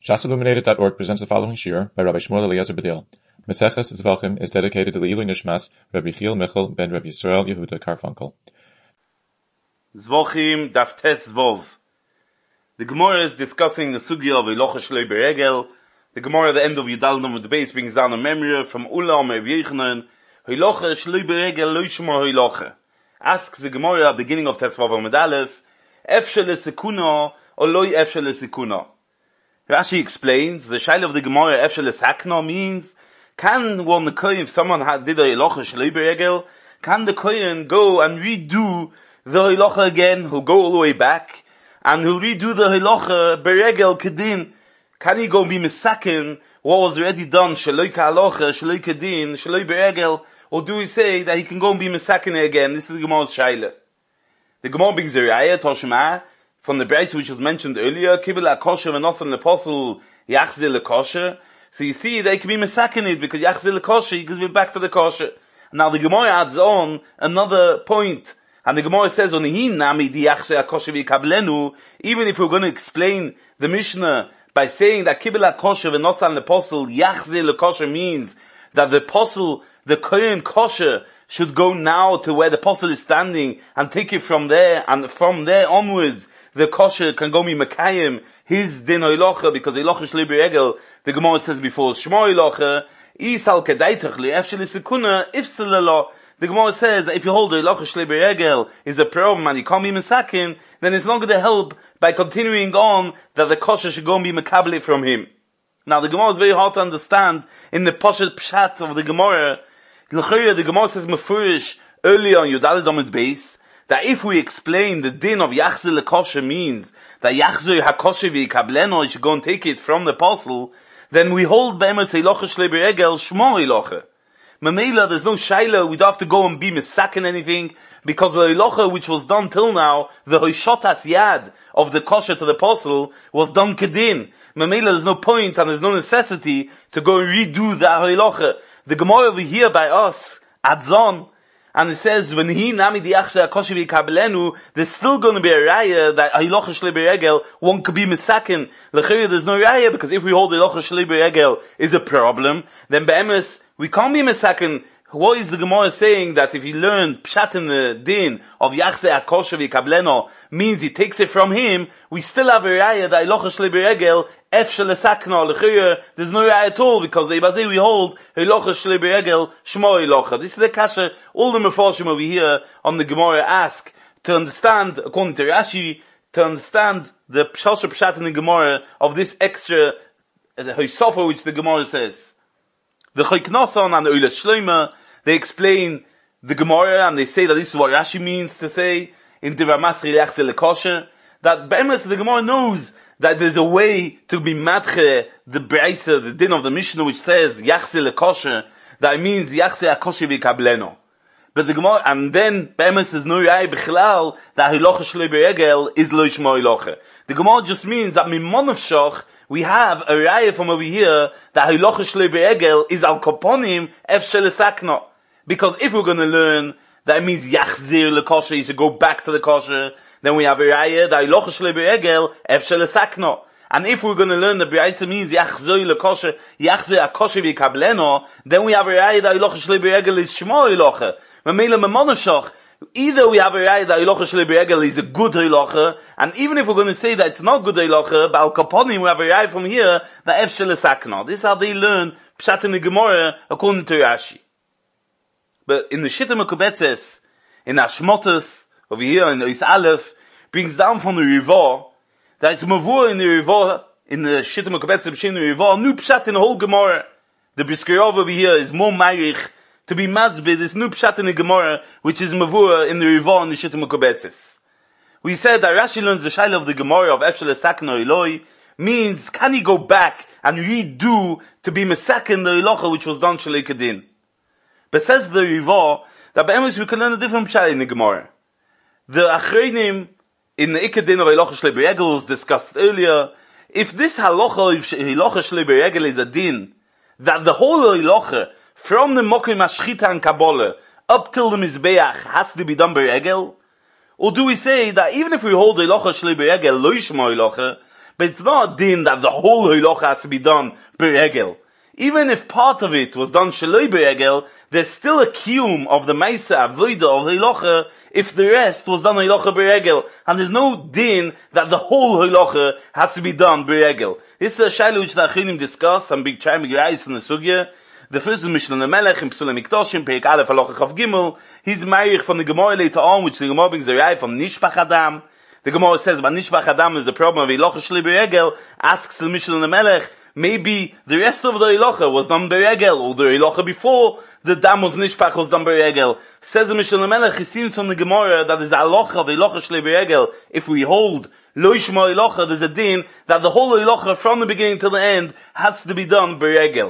ShasIlluminated.org presents the following shir by Rabbi Shmuel Eliezer Badil. Meseches Zvachim is dedicated to the Ilui Nishmas Rabbi Chiel Michal ben Rabbi Yisrael Yehuda Carfunkel. Zvachim Daf Tes Vov. The Gemara is discussing the sugya of Hilocha Shloi Beregel. The Gemara at the end of Yudal Num with the base brings down a memory from Ulam Rabbi Yechanan. Hilocha Shloi Beregel Lo Yishmor Hilocha. Asks the Gemara at the beginning of Tes Vov Amud Aleph, Efshel Esekuna or Loi Efshel Esekuna. Rashi explains, the shaila of the Gemara, Efshel Esakna, means, can one the kohen, if someone did a Hilocha Shloi Beregel, can the kohen go and redo the Hilocha again? He'll go all the way back, and he'll redo the Hilocha Beregel Kedin. Can he go and be misaken what was already done, Shloi Ka'alocha, Shloi Kedin, Shloi Beregel, or do we say that he can go and be misaken again? This is the Gemara's shaila. The Gemara brings a raya, Toshma, from the Brayso which was mentioned earlier, Kibel HaKosher v'nosan l'posel Yachzir l'kosher. So you see, they can be misakened because Yachzir l'kosher, he goes back to the kosher. Now the Gemara adds on another point, and the Gemara says, Onihin nami di Yachzir HaKosher v'yikablenu, even if we're going to explain the Mishnah by saying that Kibel HaKosher v'nosan l'posel Yachzir l'kosher means that the posel, the Kohen kosher, should go now to where the posel is standing and take it from there, and from there onwards, the kosher can go mi Mekayim, his din Hilocha, because Hilocha Shloi Beregel, the Gemara says before, Shmo Hilocha, Isal Kedaitach li Efshel Esekuna, Ifselelo. The Gemara says that if you hold the Hilocha Shloi Beregel is a problem and you can't be Mesakin, then it's not going to help by continuing on that the kosher should go and be Mekabel from him. Now the Gemara is very hard to understand in the Poshet Pshat of the Gemara. The Gemara says Mefurish earlier on Yudal Amud Beis, that if we explain the din of Yachzir l'kosher means that Yachzir HaKosher v'yikableno, you should go and take it from the apostle, then we hold Be'emes Hilocha Shloi Beregel Shmo Hilocha. Mamela, there's no shaila, we don't have to go and be misaken anything, because the Hilocha which was done till now, the Hoishotas Yad of the kosher to the apostle, was done kedin. Mamela, there's no point and there's no necessity to go and redo that Hilocha. The Gemara over here by us, adds on, and it says, when he nami di Yachzir HaKosher v'yikablenu, there's still going to be a raya that Hilocha Shloi Beregel, one could be misaken. L'chayr, there's no raya, because if we hold Hilocha Shloi Beregel is a problem, then be'emes, we can't be misaken. What is the Gemara saying that if he learned Pshat in the din of Yachzir HaKosher v'yikablenu, means he takes it from him, we still have a raya that Hilocha Shloi Beregel, Efshel Esakna, l'chayr, there's no raya at all, because the Ibazei we hold Hilocha Shloi Beregel, Shmo Hilocha. This is the kasha, all the Mefarshim over here on the Gemara ask to understand, according to Rashi, to understand the Pshat in the Gemara of this extra Hoisofa which the Gemara says. The Choiknoson and the Ulas Shloima, they explain the Gemara and they say that this is what Rashi means to say in Divrei Masri Yachzir l'kosher, that Be'emes the Gemara knows that there's a way to be matche the Brayso, the din of the Mishnah which says Yachzir l'kosher, that it means Yachzir HaKosher v'yikableno. But the Gemara, and then Be'emes is no raya b'chlal that Hilocha Shloi Beregel is Lo Yishmor Hilocha. The Gemara just means that Mimon of Shoch, we have a raya from over here that Hilocha Shloi Beregel is al koponim Efshel Esakna. Because if we're going to learn that it means Yachzir l'kosher, you should go back to the kosher, then we have a raya that Hilocha Shloi Beregel Efshel Esakna. And if we're going to learn that Brayso means Yachzir l'kosher, Yachzir HaKosher v'yikableno, then we have a raya that Hilocha Shloi Beregel is Shmo Hilocha. Either we have a raya that Hilocha Shloi Beregel is a good Hilocha, and even if we're going to say that it's not good Hilocha, but Al Kaponim we have a raya from here that Efshel Esakna. This is how they learn Pshat in the Gemara according to Rashi. But in the Shita Mekubetzes, in Ashmotas, over here in Ois Aleph, brings down from the Rivah, that it's Mavur in the Rivah, in the Shita Mekubetzes, B'Shem the Rivah, new Pshat in the whole Gemara. The Briskirov over here is more Mayrich, to be Mazbid, this new Pshat in the Gemara, which is Mavur in the Rivah and the Shita Mekubetzes. We said that Rashi learns the Shaila of the Gemara of Efshel Esakna Eloi, means, can he go back and redo to be Mesaken the Hilocha which was done Shloi Kedin? But says the Rivah, that Be'emes we can learn a different Pshat in the Gemara. The Achreinim, in the Ikadin of Hilocha Shloi Beregel was discussed earlier, if this Hilocha Shloi Beregel is a din, that the whole Hilocha, from the Mokim Ashchita and Kabbalah, up till the Mizbeach, has to be done Beregel? Or do we say that even if we hold Hilocha Shloi Beregel, Lo Yishmor Hilocha, But it's not a din that the whole halacha has to be done beregel. Even if part of it was done shaloi beregel, there's still a kiyum of the Maisa Avodah of halacha if the rest was done halacha beregel. And there's no din that the whole halacha has to be done beregel. This is a shayla which the Achinim discuss and big try migrais in the sugya. The first is Mishnah Melech in Psulim Mikdoshim, Perik Aleph Halacha Chav Gimel. He's married from the Gemara later on, which the Gemara brings a raya from Nishpach Adam. The Gemara says, but Nishpach Adam is a problem of Halacha Shli Beregel. Asks the Mishnah Melech, maybe the rest of the Halacha was done Beregel, or the Halacha before the Dam was Nishpach was done Beregel. Says the Mishnah Melech, it seems from the Gemara that is a Halacha of Halacha Shli Beregel. If we hold Lo Yishma Halacha, there's a din that the whole Halacha from the beginning till the end has to be done Beregel.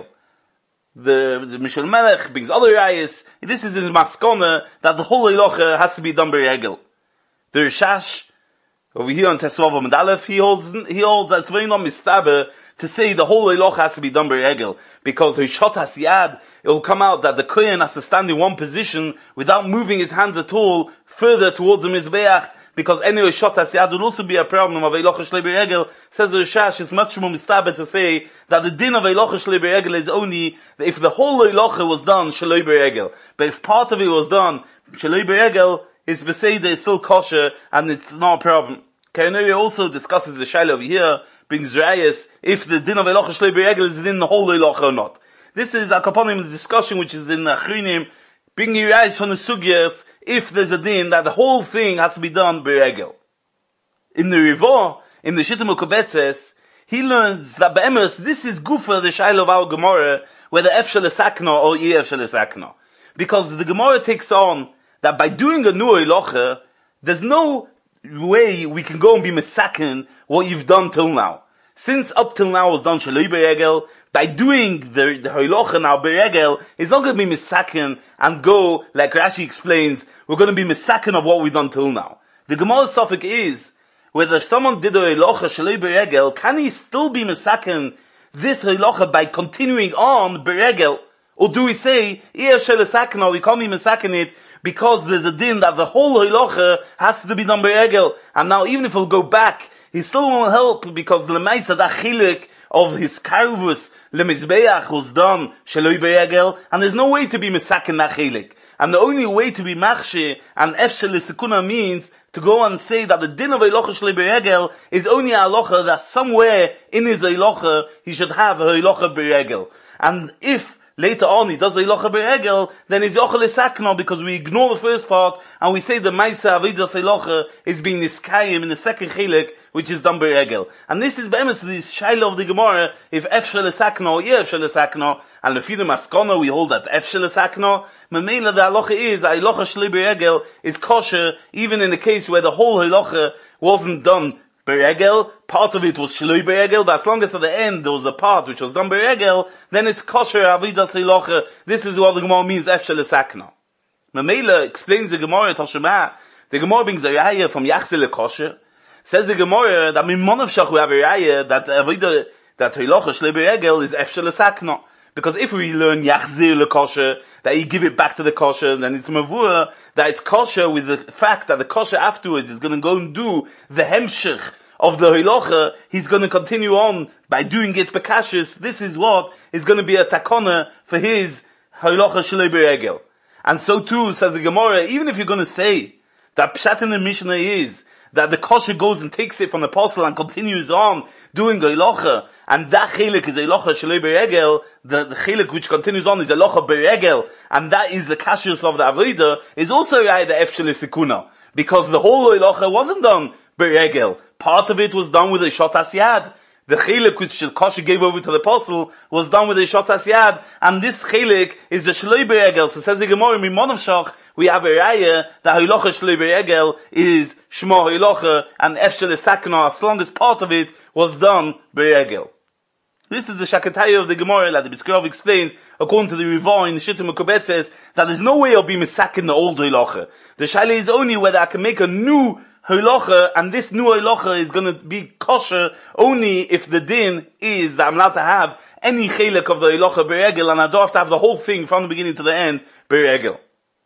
The Mishnah Melech brings other rayas. This is in Maskona that the whole halacha has to be done beregel. The Rishash over here on Tesvav Amud Aleph, he holds that it's very not mistaber to say the whole halacha has to be done beregel, because Hishot Hasiyad, it will come out that the Kohen has to stand in one position without moving his hands at all further towards the Mizbeach, because any Hishot Hasiyad will also be a problem of halacha shlei beregel. Says the Rishash, it's much more mistaber to say that the din of halacha shlei beregel is only if the whole halacha was done shlei beregel. But if part of it was done shlei beregel, his beseder is still kosher and it's not a problem. Kayanoi also discusses the shayla over here, brings rayas, if the din of halacha shlei beregel is the din the whole halacha or not. This is a kaponim, the discussion which is in the Achrinim, bringing rayas from the sugyas, if there's a din that the whole thing has to be done beregel. In the Rivah, in the Shittim Ukabetzes, he learns that be'emes, this is gufa the shayla of our Gemara, whether Efshel Esakna or Efshel Esakna. Because the Gemara takes on that by doing a new halacha, there's no way we can go and be mesaken what you've done till now. Since up till now was done shaloi beregel, by doing the halacha now beregel, it's not going to be mesaken and go, like Rashi explains, we're going to be mesaken of what we've done till now. The Gemara's suffix is, whether someone did a halacha shaloi beregel, can he still be mesaken this halacha by continuing on beregel? Or do we say, we can't be mesaken it, because there's a din that the whole halacha has to be done beregel. And now even if he'll go back, he still won't help, because the lemaisa, that chilek of his karvus, lemizbeach, was done shaloi beregel, and there's no way to be mesaken that chilek. And the only way to be machsheh and efshel sekuna means to go and say that the din of halacha shaloi beregel is only a halacha that somewhere in his halacha he should have a halacha beregel. And if later on he does halacha beregel, then he's yochel esakno, because we ignore the first part and we say the ma'isa avodas halacha is being niskayim in the second chilek, which is done beregel. And this is be'emes this shayla of the Gemara, if efshel esakno or efshel esakno, and the Fidim Askona we hold that efshel esakno. Memela the halacha is halacha shlei beregel is kosher even in the case where the whole halacha wasn't done beregel, part of it was shloi beregel, but as long as at the end there was a part which was done beregel, then it's kosher avodas halacha. This is what the Gemara means efshel esakno. Memela explains the Gemara Toshema. The Gemara brings a raya from Yachzel kosher. Says the Gemara that Mimonav Shach we have a raya that avodah that halacha shloi beregel is efshel esakno. Because if we learn Yachzir lekosher, that you give it back to the kosher, then it's mavur, that it's kosher with the fact that the kosher afterwards is going to go and do the hemshech of the halacha, he's going to continue on by doing it bekashis. This is what is going to be a takona for his halacha shloi beregel. And so too, says the Gemara, even if you're going to say that pshat in the Mishnah is that the kosher goes and takes it from the apostle and continues on doing halacha, and that chelik is halacha shloi beregel, the chelik which continues on is halacha beregel, and that is the kashrus of the avodah, is also the efshel sekuna, because the whole halacha wasn't done beregel. Part of it was done with a shot asiyad. The chelik which the kosher gave over to the apostle was done with a shot asiyad, and this chelik is the shloi beregel. So says the Gemara, Mimonav Shach, we have a raya that halacha shloi beregel is shmo halacha and efshel esakna, as long as part of it was done beregel. This is the Shakataya of the Gemara that the Biskrov explains, according to the Rivah in the Shittim Ukabetzes, that there's no way of being misakin the old halacha. The shaila is only whether I can make a new halacha, and this new halacha is going to be kosher only if the din is that I'm allowed to have any chelik of the halacha beregel, and I don't have to have the whole thing from the beginning to the end beregel.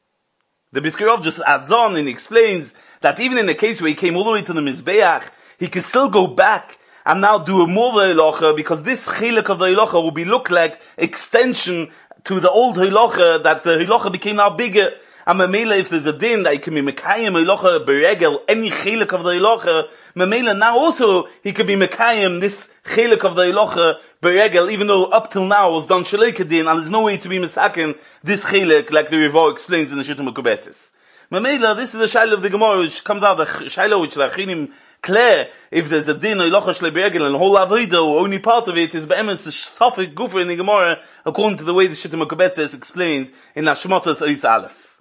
The Biskrov just adds on and explains that even in the case where he came all the way to the Mizbeach, he can still go back and now do a more halacha, because this chilek of the halacha will be look like extension to the old halacha, that the halacha became now bigger. And Mamela, if there's a din that he can be mekayim halacha beregel, any chilek of the halacha, Mamela now also he could be mekayim this chilek of the halacha beregel, even though up till now was done shaleika din, and there's no way to be misaken this chilek, like the Rivo explains in the Shittim Mekubetzes. Mamela, this is the shaila of the Gemara, which comes out, the shaila which the Achinim clear, if there's a din halacha shle beregel and the whole avodah, only part of it is be'emes the safek gufer in the Gemara, according to the way the Shittim Mekubetzes explains in Hashmatas Ois Aleph.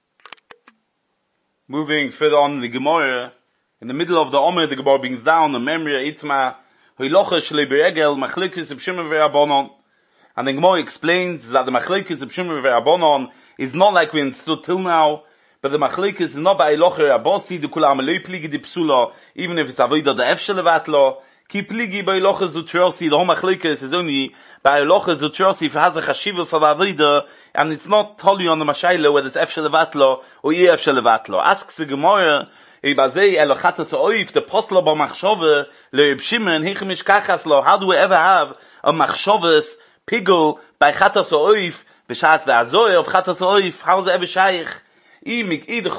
Moving further on in the Gemara, in the middle of the Omer, the Gemara brings down the memory Itzma halacha shle beregel machlekes of Shimon ve'Rabbanon, and the Gemara explains that the machlekes of Shimon ve'Rabbanon is not like we understood till now. But the machlekes is not by halacha rabasi the kulam loy pligi di psula, even if it's avodah the efshel levatlo. Ki pligi by halacha zutrosi, the whole machlekes is only by halacha zutrosi if it has a chashivus of avodah, and it's not totally on the mashayla whether it's efshel levatlo or ye efshel levatlo. Asks the Gemara, ibazei elochatas oif the posla ba machshove le Shimon hichem ishkachas lo. How do we ever have a machshoves pigel by chatas oif b'shas the azoy of chatas oif? How is it ever shaykh? If you're going to be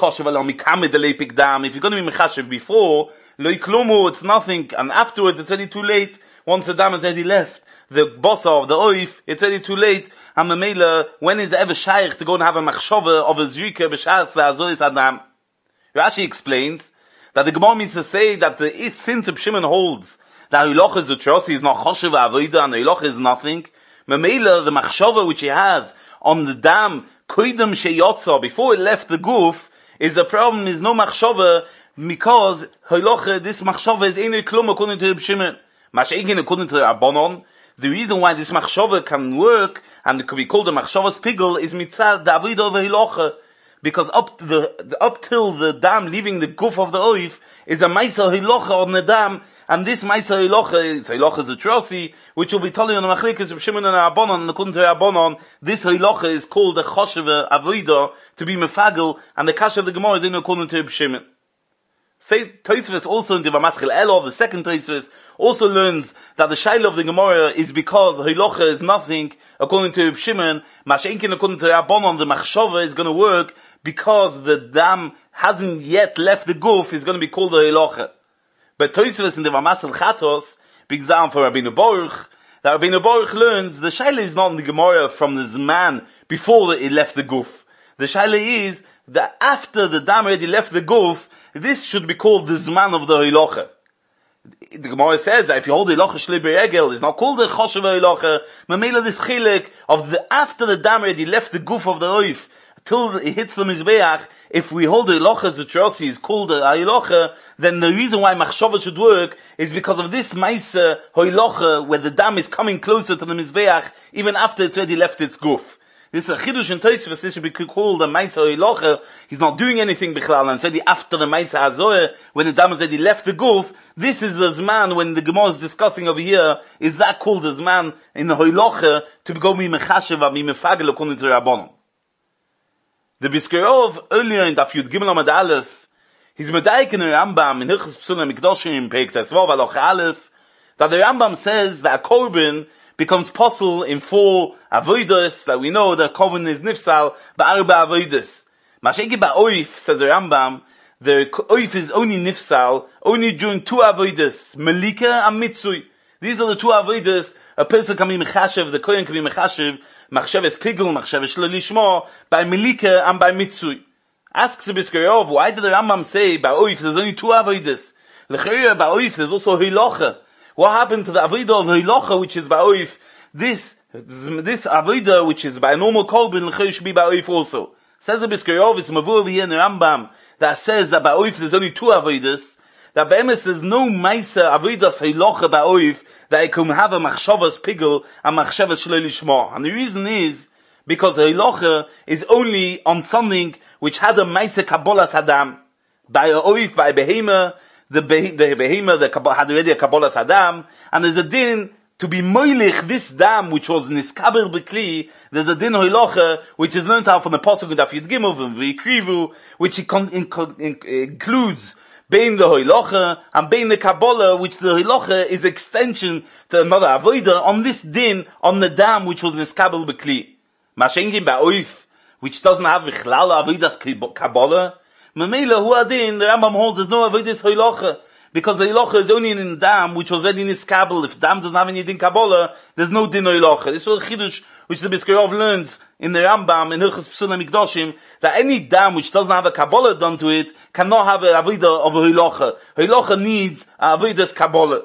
mechashev before, it's nothing, and afterwards it's already too late. Once the dam is already left, the boss of the oif, it's already too late. And Mamela, when is it ever shaykh to go and have a machshove of a zrika b'shas ve'azois adam? Rashi explains that the Gemara means to say that the since Shimon holds that halacha zutrosi is not choshev avodah and the halacha is nothing. Mamela, the machshove which he has on the dam koidem sheyotza, before it left the goof, is a problem, is no machshava, because halacha, this machshava is ain't klum according to Reb Shimon. Masha'egin according to Rabbanon. The reason why this machshava can work, and it could be called a machshava spigel, is mitzad the avodah of halacha. Because up till the dam leaving the goof of the oif, is a ma'aser halacha on the dam, and this ma'aser halacha, it's halacha zutrosi, which will be told on the machlekes of Shimon and Rabbanon, and according to Rabbanon, this halacha is called a choshev avodah, to be mefagel, and the kasha of the Gemara is in according to Shimon. Say, Tosfos also in the Vamaschil Elo, the second Tosfos, also learns that the shaila of the Gemara is because halacha is nothing, according to Shimon, Masha'enkin according to Rabbanon, the machshava is going to work, because the dam hasn't yet left the goof, is going to be called a halacha. But Tosfos in the Vamasel Chatos brings down for Rabbeinu Baruch, that Rabbeinu Baruch learns the shaila is not in the Gemara from the Zman before it left the goof. The shaila is that after the dam already left the goof, this should be called the Zman of the halacha. The Gemara says that if you hold the halacha shle beregel, it's not called the choshev halacha. Mamela this chilek of the after the dam already left the goof of the oif till it hits the mizbeach. If we hold the halacha zutrosi is called the halacha, then the reason why machshava should work is because of this ma'aser halacha where the dam is coming closer to the mizbeach even after it's already left its goof. This is a chidush in Tosfos. This should be called the ma'aser halacha. He's not doing anything bichlal, and it's already after the ma'aser hazoeh when the dam has already left the goof. This is the zman when the Gemara is discussing over here. Is that called the zman in the halacha to go mi mechashev mi mefagel according to Rabbanon? The Biskerov earlier in Daf Yud Gimel Amud Aleph, he's medaik in the Rambam in Hilchos Psulim Mikdoshim Perek Tesvav Halacha Aleph, that the Rambam says that a korban becomes possible in 4 avodas, that we know that korban is nifsal ba'arba avodas. Mashegi ba'oif, says the Rambam, the oif is only nifsal only during 2 avodas, melika and mitzui. These are the 2 avodas a person can be mechashev, the kohen can be mechashev, machsheves pigel, machsheves shlelishmo, by melika and by mitzui. Asks the Biskerov, why did the Rambam say ba'oif there's only 2 avodas? L'chayir ba'oif there's also hilocha. What happened to the avodah of hilocha, which is ba'oif? This avodah, which is by a normal korban, l'chayir should be ba'oif also. Says the Biskerov, it's mavu over here in the Rambam, that says that ba'oif there's only 2 avodas, that be'emes there's no ma'aser avodas hilocha ba'oif, that I can have a machshavas pigel and machshavas shlelishmo. And the reason is because hilocha is only on something which had a ma'aser kabbalas adam. By a oif, by a behema, the behema had already a kabbalas adam, and there's a din to be moilich this dam which was niskaber bekli. There's a din hilocha which is learned out from the pasuk of Daf Yud Gimel from V'yikrivu, which includes bein the hoilocha and bein the Kabbalah, which the hoilocha is extension to another avodah on this din on the dam which was niskabel b'kli. Mashenkin ba'oif, which doesn't have bichlal avodas Kabbalah. Mamela hu adin, the Rambam holds there's no avodas hoilocha. Because the hoilocha is only in the dam which was already niskabel. If dam doesn't have any din Kabbalah, there's no din hoilocha. This was a chidush which the Biskarov learns in the Rambam, in Hilchos Psulim Mikdoshim, that any dam which doesn't have a Kabbalah done to it, cannot have a avodah of a hoilocha. Hoilocha needs a avodas Kabbalah.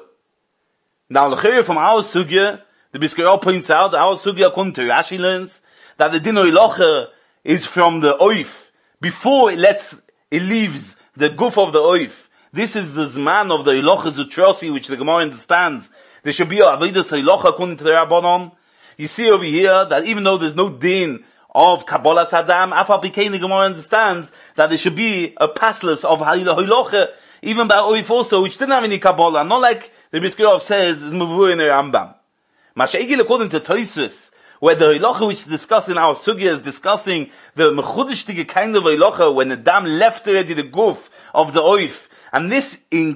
Now, the from our sugya, the Biskarov points out, our sugya according to Rashi learns, that the din hoilocha is from the oif, before it leaves the guf of the oif. This is the zman of the hoilocha zutrosi, which the Gemara understands. There should be a avodas hoilocha according to the Rabbanon. You see over here that even though there's no din of Kabbalah Saddam, Afal Pikein, the Gemara understands that there should be a passless of hoilocha, even by oif also, which didn't have any Kabbalah, not like the Biskarov says is mavur in the Rambam. Masheigil according to Tosfos, where the hoilocha which is discussed in our sugya is discussing the mechudishtige kind of hoilocha when the dam left already the guf of the oif. And this is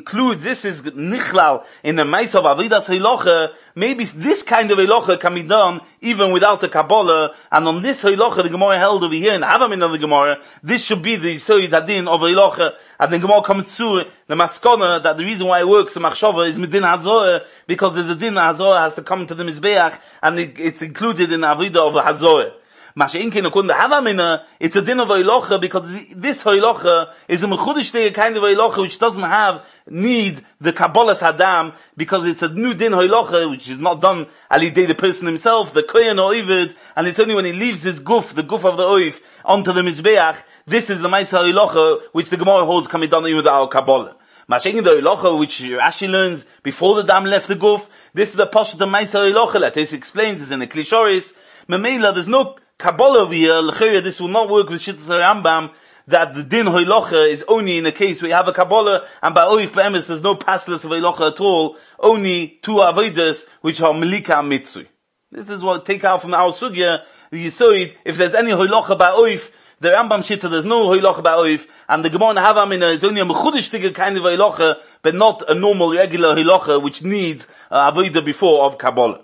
nichlal in the mice of avodas hoilocha. Maybe this kind of hoilocha can be done even without a Kabbalah. And on this hoilocha, the Gemara held over here in Havamin of the Gemara, this should be the Yisoid Hadin of hoilocha. And the Gemara comes to the maskona that the reason why it works, the machshava, is midin hazorah, because there's a din hazorah has to come to the mizbeach, and it's included in the avodah of hazorah. Masha'inkin according to Havamina, it's a din of hoilocha because this hoilocha is a mechudish kind of hoilocha which doesn't need the Kabbalas Hadam, because it's a new din hoilocha which is not done alidei the person himself, the kohen or ovid, and it's only when he leaves his guf, the guf of the oif, onto the mizbeach. This is the ma'isa hoilocha which the Gemara holds can be done even without Kabbalah. Masha'inkin the hoilocha which Rashi learns before the dam left the guf, this is the pashat of ma'isa hoilocha that he explains is in the Klishoris. Memela, there's no Kabbalah over here, l'chayra, this will not work with Shittas Rambam, that the din hoilocha is only in a case where you have a Kabbalah, and by oif be'emes there's no passless of hoilocha at all, only two avodas, which are melika and mitzui. This is what take out from our sugya, the Yisoid, if there's any hoilocha by oif, the Rambam Shitta, there's no hoilocha by oif, and the Gemara Havamina is only a mechudish kind of hoilocha, but not a normal, regular hoilocha, which needs avodah before of Kabbalah.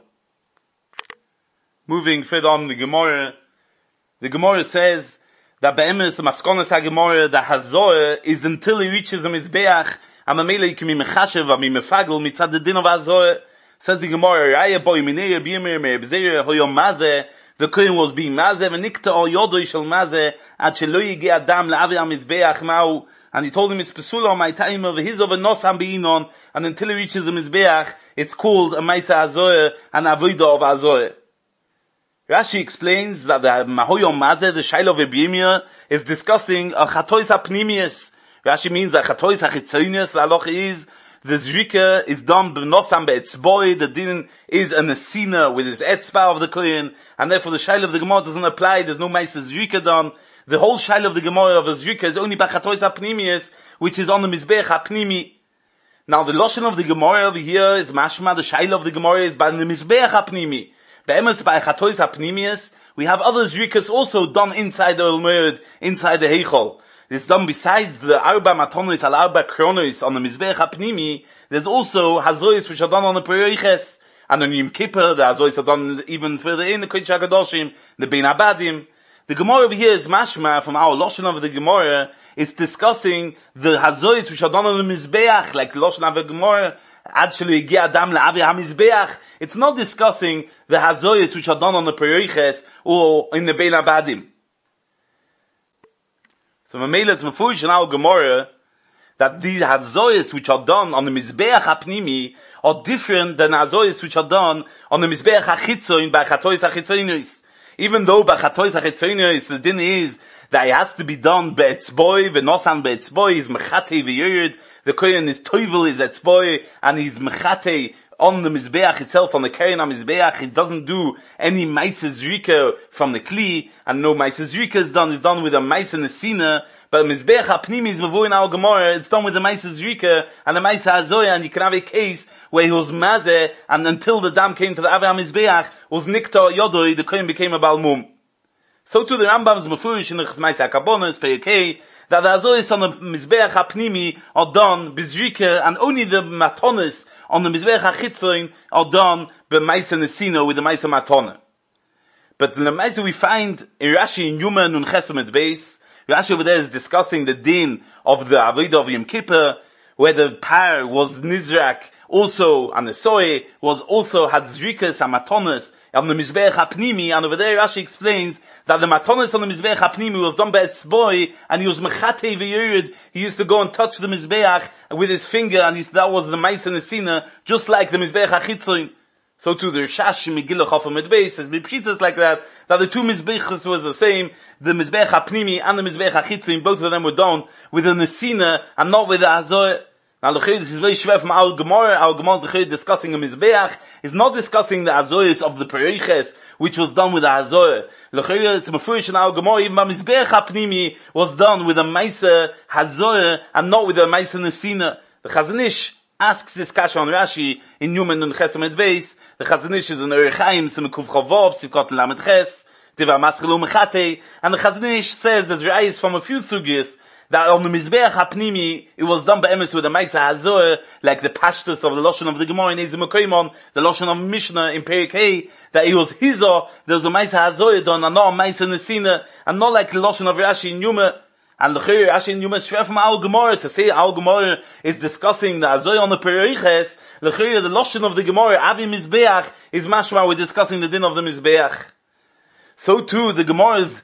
Moving further on the Gemara says that be'emes the maskonas ha-Gemara, the hazor is until he reaches a mizbeach, and mamela he can be mechashev, and be mefagel, mitzad the din of hazor. Says the Gemara, raya boi minei b'yimir me'ebzeir hoyom mazeh, the kohen was being mazeh, v'nikta al yodoi shel mazeh, ad shelo yigi adam la'avi ha-mizbeach ma'u, and he told him it's pesula my time of his of a nosam be'inon, and until he reaches a mizbeach, it's called a maisa hazor, and avodah of hazor. Rashi explains that the Mahoyom Mazeh, the Shaila of Ebimia, is discussing a Chatois HaPnimius. Rashi means that Chatois HaChitzonius, the halacha is, the Zrika is done b'nosam be'etzboi, the din is a nesina with his etzba of the Kohen, and therefore the Shaila of the Gemara doesn't apply, there's no Maisa Zrika done. The whole Shaila of the Gemara of a Zrika is only by Chatois HaPnimius, which is on the Mizbech HaPnimi. Now the Lashon of the Gemara over here is mashma, the Shaila of the Gemara is by the Mizbech HaPnimi. Be'emes by Chatois HaPnimius, we have other zrikas also done inside the Ulmerd, inside the Heichol. It's done besides the Arba Matonis al Arba Kronos on the Mizbech HaPnimi, there's also Hazois which are done on the Periches, and on Yom Kippur, the Hazois are done even further in the Kodesh HaKadoshim, the Bein Abadim. The Gemara over here is mashma from our Lashon of the Gemara, it's discussing the Hazois which are done on the Mizbeach, like the Lashon of the Gemara, actually Gi Adam La'avi HaMizbeach. It's not discussing the hazoyas which are done on the periches or in the Bein Abadim. So Mamela, it's mefurish in our Gemara that these hazoyas which are done on the Mizbeach HaPnimi are different than hazoyas which are done on the Mizbeach HaChitzoin by Chatois HaChitzonius. Even though by Chatois HaChitzonius the din is that it has to be done be'etzboi, v'nosan be'etzboi, is mechatei v'yirid, the Kohen is toivel, is etzboi, and he's mechatei on the Mizbeach itself, on the Keren HaMizbeach. He doesn't do any Maisa Zrika from the Kli, and no Maisa Zrika is done with a Maisa Nesina, but Mizbeach HaPnimi is mavur in our Gemara, it's done with the Maisa Zrika, and the Maisa Hazoya, and you can have a case where he was Mazeh, and until the dam came to the Avi HaMizbeach, was Nikta Yodoi, the Kohen became a Balmum. So too the Rambam's mafurish in the Chesmaisa HaKabonos, Peyakei, that the Azoyas on the Mizbeach HaPnimi are done Bizrika, and only the Matonis on the Mizbeach HaChitzon are done B'Maisa Nesina with the Maisa Matona. But in the Maisa we find in Rashi in Yuma Nun Chesed Beis, Rashi over there is discussing the din of the Avodah of Yom Kippur, where the par was Nizrak, also, and the soy was also had Zrikas and Matonis on the Mizbeach HaPnimi, and over there Rashi explains that the Matonis on the Mizbeach HaPnimi was done by Etzboi, and he was Mechatei v'Yerid, he used to go and touch the Mizbeach with his finger, and that was the Maisa Nesina, just like the Mizbeach HaChitzon. So too, the Rishash Megillah Chafam Beis says B'Pshitas like that the two Mizbeachs was the same, the Mizbeach HaPnimi and the Mizbeach HaChitzon, both of them were done with a Nesina, and not with the Azoy. Now, this is very shver from our Gemara. Our Gemara is discussing a Mizbeach. It's not discussing the Azoyas of the Periches, which was done with the Azoy. It's mefurish in our Gemara, even the Mizbeach HaPnimi was done with a Maisa Hazoy, and not with a Maisa Nesina. The Chazon Ish asks this kasha on Rashi, in Yuma Nun Chesed Beis. The Chazon Ish is in Orech Chaim, Simukuf Chavov, Sivkot Lamed Ches, Tiva Maschelu Mechatei, and the Chazon Ish says there's ra'ayis from a few sugyas, that on the Mizbeach HaPnimi, it was done by Emes with a Maisa Hazor, like the Pashtus of the Lashon of the Gemara in Ezim Koimon, the Lashon of Mishnah in Perek Hey, that it was Hizo, there was a Maisa Hazor done, and not a Maisa Nesina, and not like the Lashon of Rashi in Yuma. And the Rashi in Yuma is from our Gemara, to say our Gemara is discussing the Hazor on the Periches, the Lashon of the Gemara, Avi Mizbeach, is mashma, we're discussing the din of the Mizbeach. So too, the Gemara's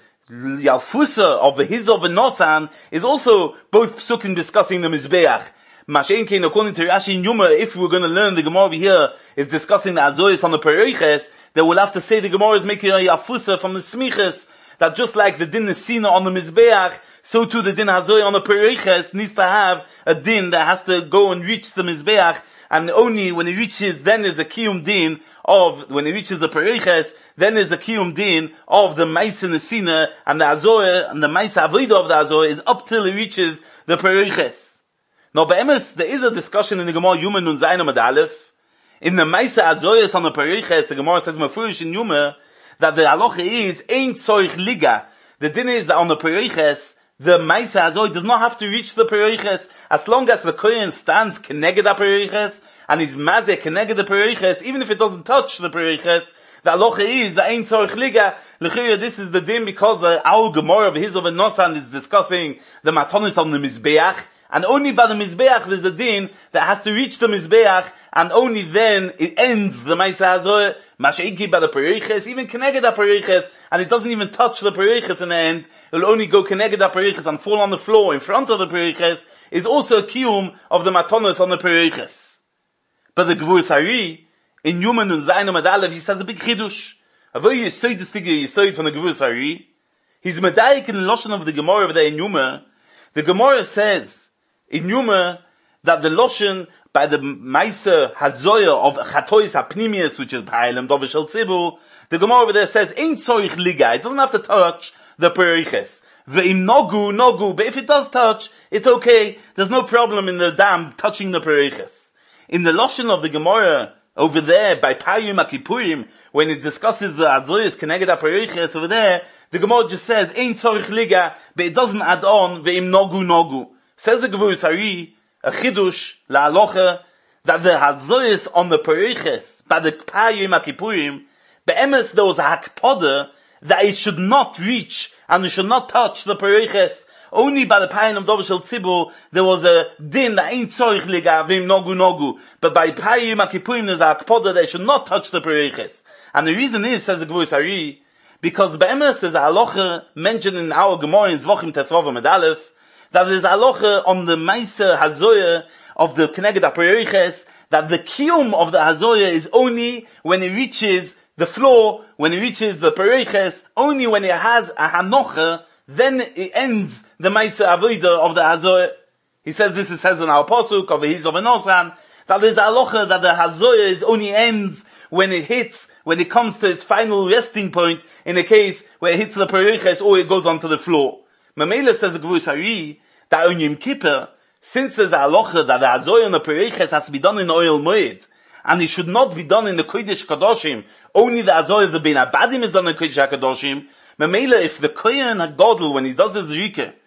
Yalfusa of the Hizov and Nosan is also both psukim discussing the Mizbeach. Mashenkein, according to Rashi in Yuma, if we're going to learn the Gemara over here is discussing the Azoyas on the Periches, then we'll have to say the Gemara is making a Yalfusa from the Smiches, that just like the din Nesina on the Mizbeach, so too the din Azoy on the Periches needs to have a din that has to go and reach the Mizbeach, and only when it reaches, then is a Kiyum din of, when it reaches the Periches, then there's a Kiyum din of the Maisa Nesina, and the Azoy, and the Maisa Avodah of the Azoy is up till it reaches the Periches. Now, by Emes, there is a discussion in the Gemara Yuma Nun Zayin Amud Aleph. In the Maisa Azoyas on the Periches, the Gemara says Mefurish in Yuma, that the halacha is Ein Tzorich Liga. The din is that on the Periches, the Maisa Azoy does not have to reach the Periches, as long as the Kohen stands Keneged the Periches, and is Mazeh Keneged the Periches, even if it doesn't touch the Periches, the halacha is the Ein Tzorich Liga. L'chira, this is the din because our Gemara of Hizov and Nosan is discussing the Matonis on the Mizbeach, and only by the Mizbeach there's a din that has to reach the Mizbeach, and only then it ends the Maisa Hazor, Masheiki by the Periches, even Keneged the Periches, and it doesn't even touch the Periches in the end, it will only go Keneged the Periches and fall on the floor in front of the Periches, is also a kiyum of the Matonis on the Periches. But the Gvur Sari, in Yuma Nun Zayin Amud Aleph, he says a big chidush. A very yisoid yisoid from the Gvur Sari. He's medayik in the Lashon of the Gemara over there in Yuma. The Gemara says in Yuma that the Lashon by the Maisa Hazoya of Chatois HaPnimius, which is B'Hailem Dov Shel Tzibur, the Gemara over there says Ein Tzorich Liga. It doesn't have to touch the Periches. Ve'im Nogu, but if it does touch, it's okay. There's no problem in the dam touching the Periches. In the Lashon of the Gemara over there by Payim HaKippurim, when it discusses the Azoyas Keneged HaPeriches over there, the Gemara just says Ein Tzorich Liga, but it doesn't add on Ve'im Nogu. Says the Gvur Sari, a chidush la'alocha, that the Azoyas on the Periches by the Payim HaKippurim, be'emes there was a hakpoda that it should not reach and it should not touch the Periches. Only by the Payim Dov Shel Tzibur there was a din that ain't tzorich liga v'im nogu. But by Payim HaKippurim there's a hakpoda that it should not touch the Periches. And the reason is, says the Gvur Sari, because be'emes there's a halacha mentioned in our Gemara in Zvachim Tetzvav Amud Aleph, that there's a halacha on the Maisa Hazoya of the Keneged HaPeriches, that the kiyum of the Hazoya is only when it reaches the floor, when it reaches the Periches, only when it has a hanocha, then it ends the Maisa Avodah of the Hazoya. He says this says in our Pasuk of Hizov and Nosan, that there's a halacha that the Hazoya is only ends when it hits, when it comes to its final resting point, in a case where it hits the Periches or it goes onto the floor. Mamela says the Gvur Sari, that on Yom Kippur, since there's a halacha that the Hazoya and the Periches has to be done in oil moed, and it should not be done in the Kodesh Kadoshim, only the Hazoya of the Bein Abadim is done in the Kodesh HaKadoshim, Mamela, if the Kohen HaGadol, when he does his Rikah,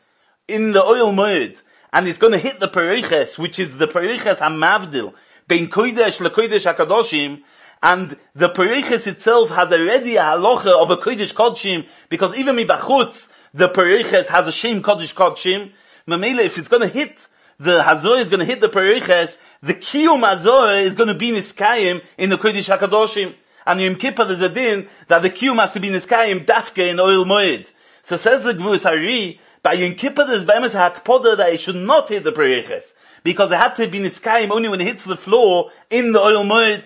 in the oil moed, and it's going to hit the periches, which is the periches hamavdil, bein kodesh lekodesh hakadoshim, and the periches itself has already a halacha of a kodesh kodshim, because even mibachutz, the periches has a shem kodesh kodshim. Mamela, if it's going to hit, the hazor is going to hit the periches, the kiyum hazor is going to be niskayim in the kodesh hakadoshim. And Yom Kippur there's a din that the kiyum has to be niskayim dafke in oil moed. So says the Gvurus Hari, by Yom Kippur there's be'emes hakpoda that it should not hit the periches, because it had to be niskayim only when it hits the floor in the oil moed.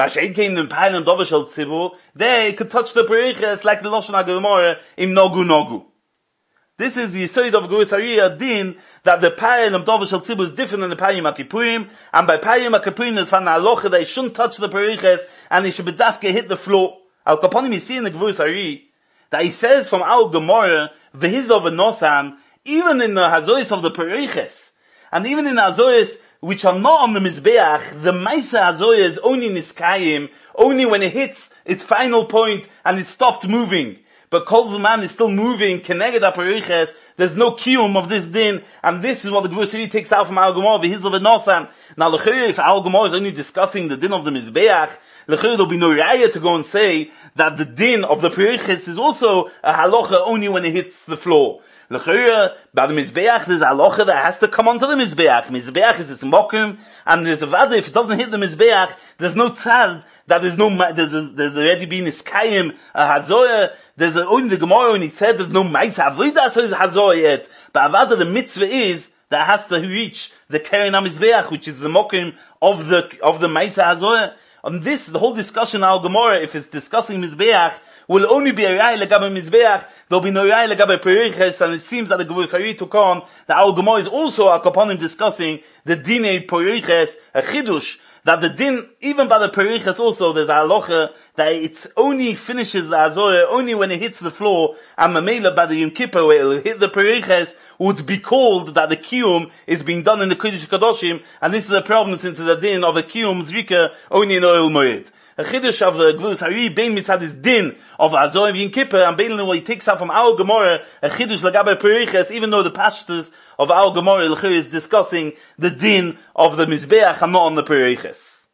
There it could touch the periches like the Lashon HaGemara im nogu nogu. This is the Yesod of Gvurus Hari, a din that the Payim of Dover Shel Tzibur is different than the Payim HaKippurim, and by Payim HaKippurim there's found a halacha that it shouldn't touch the periches, and it should be dafke hit the floor. Al Kaponim, you see in the Gvurus Hari, that he says from our Gemara, v'hizov v'nosan, even in the Hazois of the periches, and even in the Hazois which are not on the Mizbeach, the Maisa Hazois is only niskayim, only when it hits its final point and it stopped moving. But Kol Zman is still moving, Keneged HaPeriches, there's no kiyum of this din, and this is what the Gvurus Hari takes out from Al Gemara, v'hizov v'nosan. Now, l'chayr, if Al Gemara is only discussing the din of the Mizbeach, l'chayr, there'll be no raya to go and say that the din of the periches is also a halacha only when it hits the floor. L'chayr, by the Mizbeach, there's a halacha that has to come onto the Mizbeach. Mizbeach is its mokum, and there's a vada, if it doesn't hit the Mizbeach, there's no tzad, that there's already been iskayim, a hazoya, only the Gemara when he said there's no ma'isa avodah, so it's hazoya yet. But avada, the mitzvah is, that has to reach the Keren HaMizbeach, which is the mokum of the ma'isa hazoya. On this, the whole discussion Al Gemara, if it's discussing Mizbeach, will only be a raya legabe Mizbeach, there'll be no raya legabe periches, and it seems that the Gvurus Hari took on that Al Gemara is also a kapanim discussing the dinei periches, a chidush, that the din, even by the periches also, there's a halacha that it only finishes the azorah only when it hits the floor, and mamela by the Yom Kippur where it'll hit the periches, would be called that the kiyum is being done in the Kodesh Kadoshim, and this is a problem since it's a din of a kiyum zrika only in oil moed. A chiddush of the Gvurus Hari, bein mitzad is din of azorah of Yom Kippur, and bein what he takes out from our Gemara, a chiddush lagabe periches, even though the pashtas of our Gemara is discussing the din of the Mizbeach and not on the periches.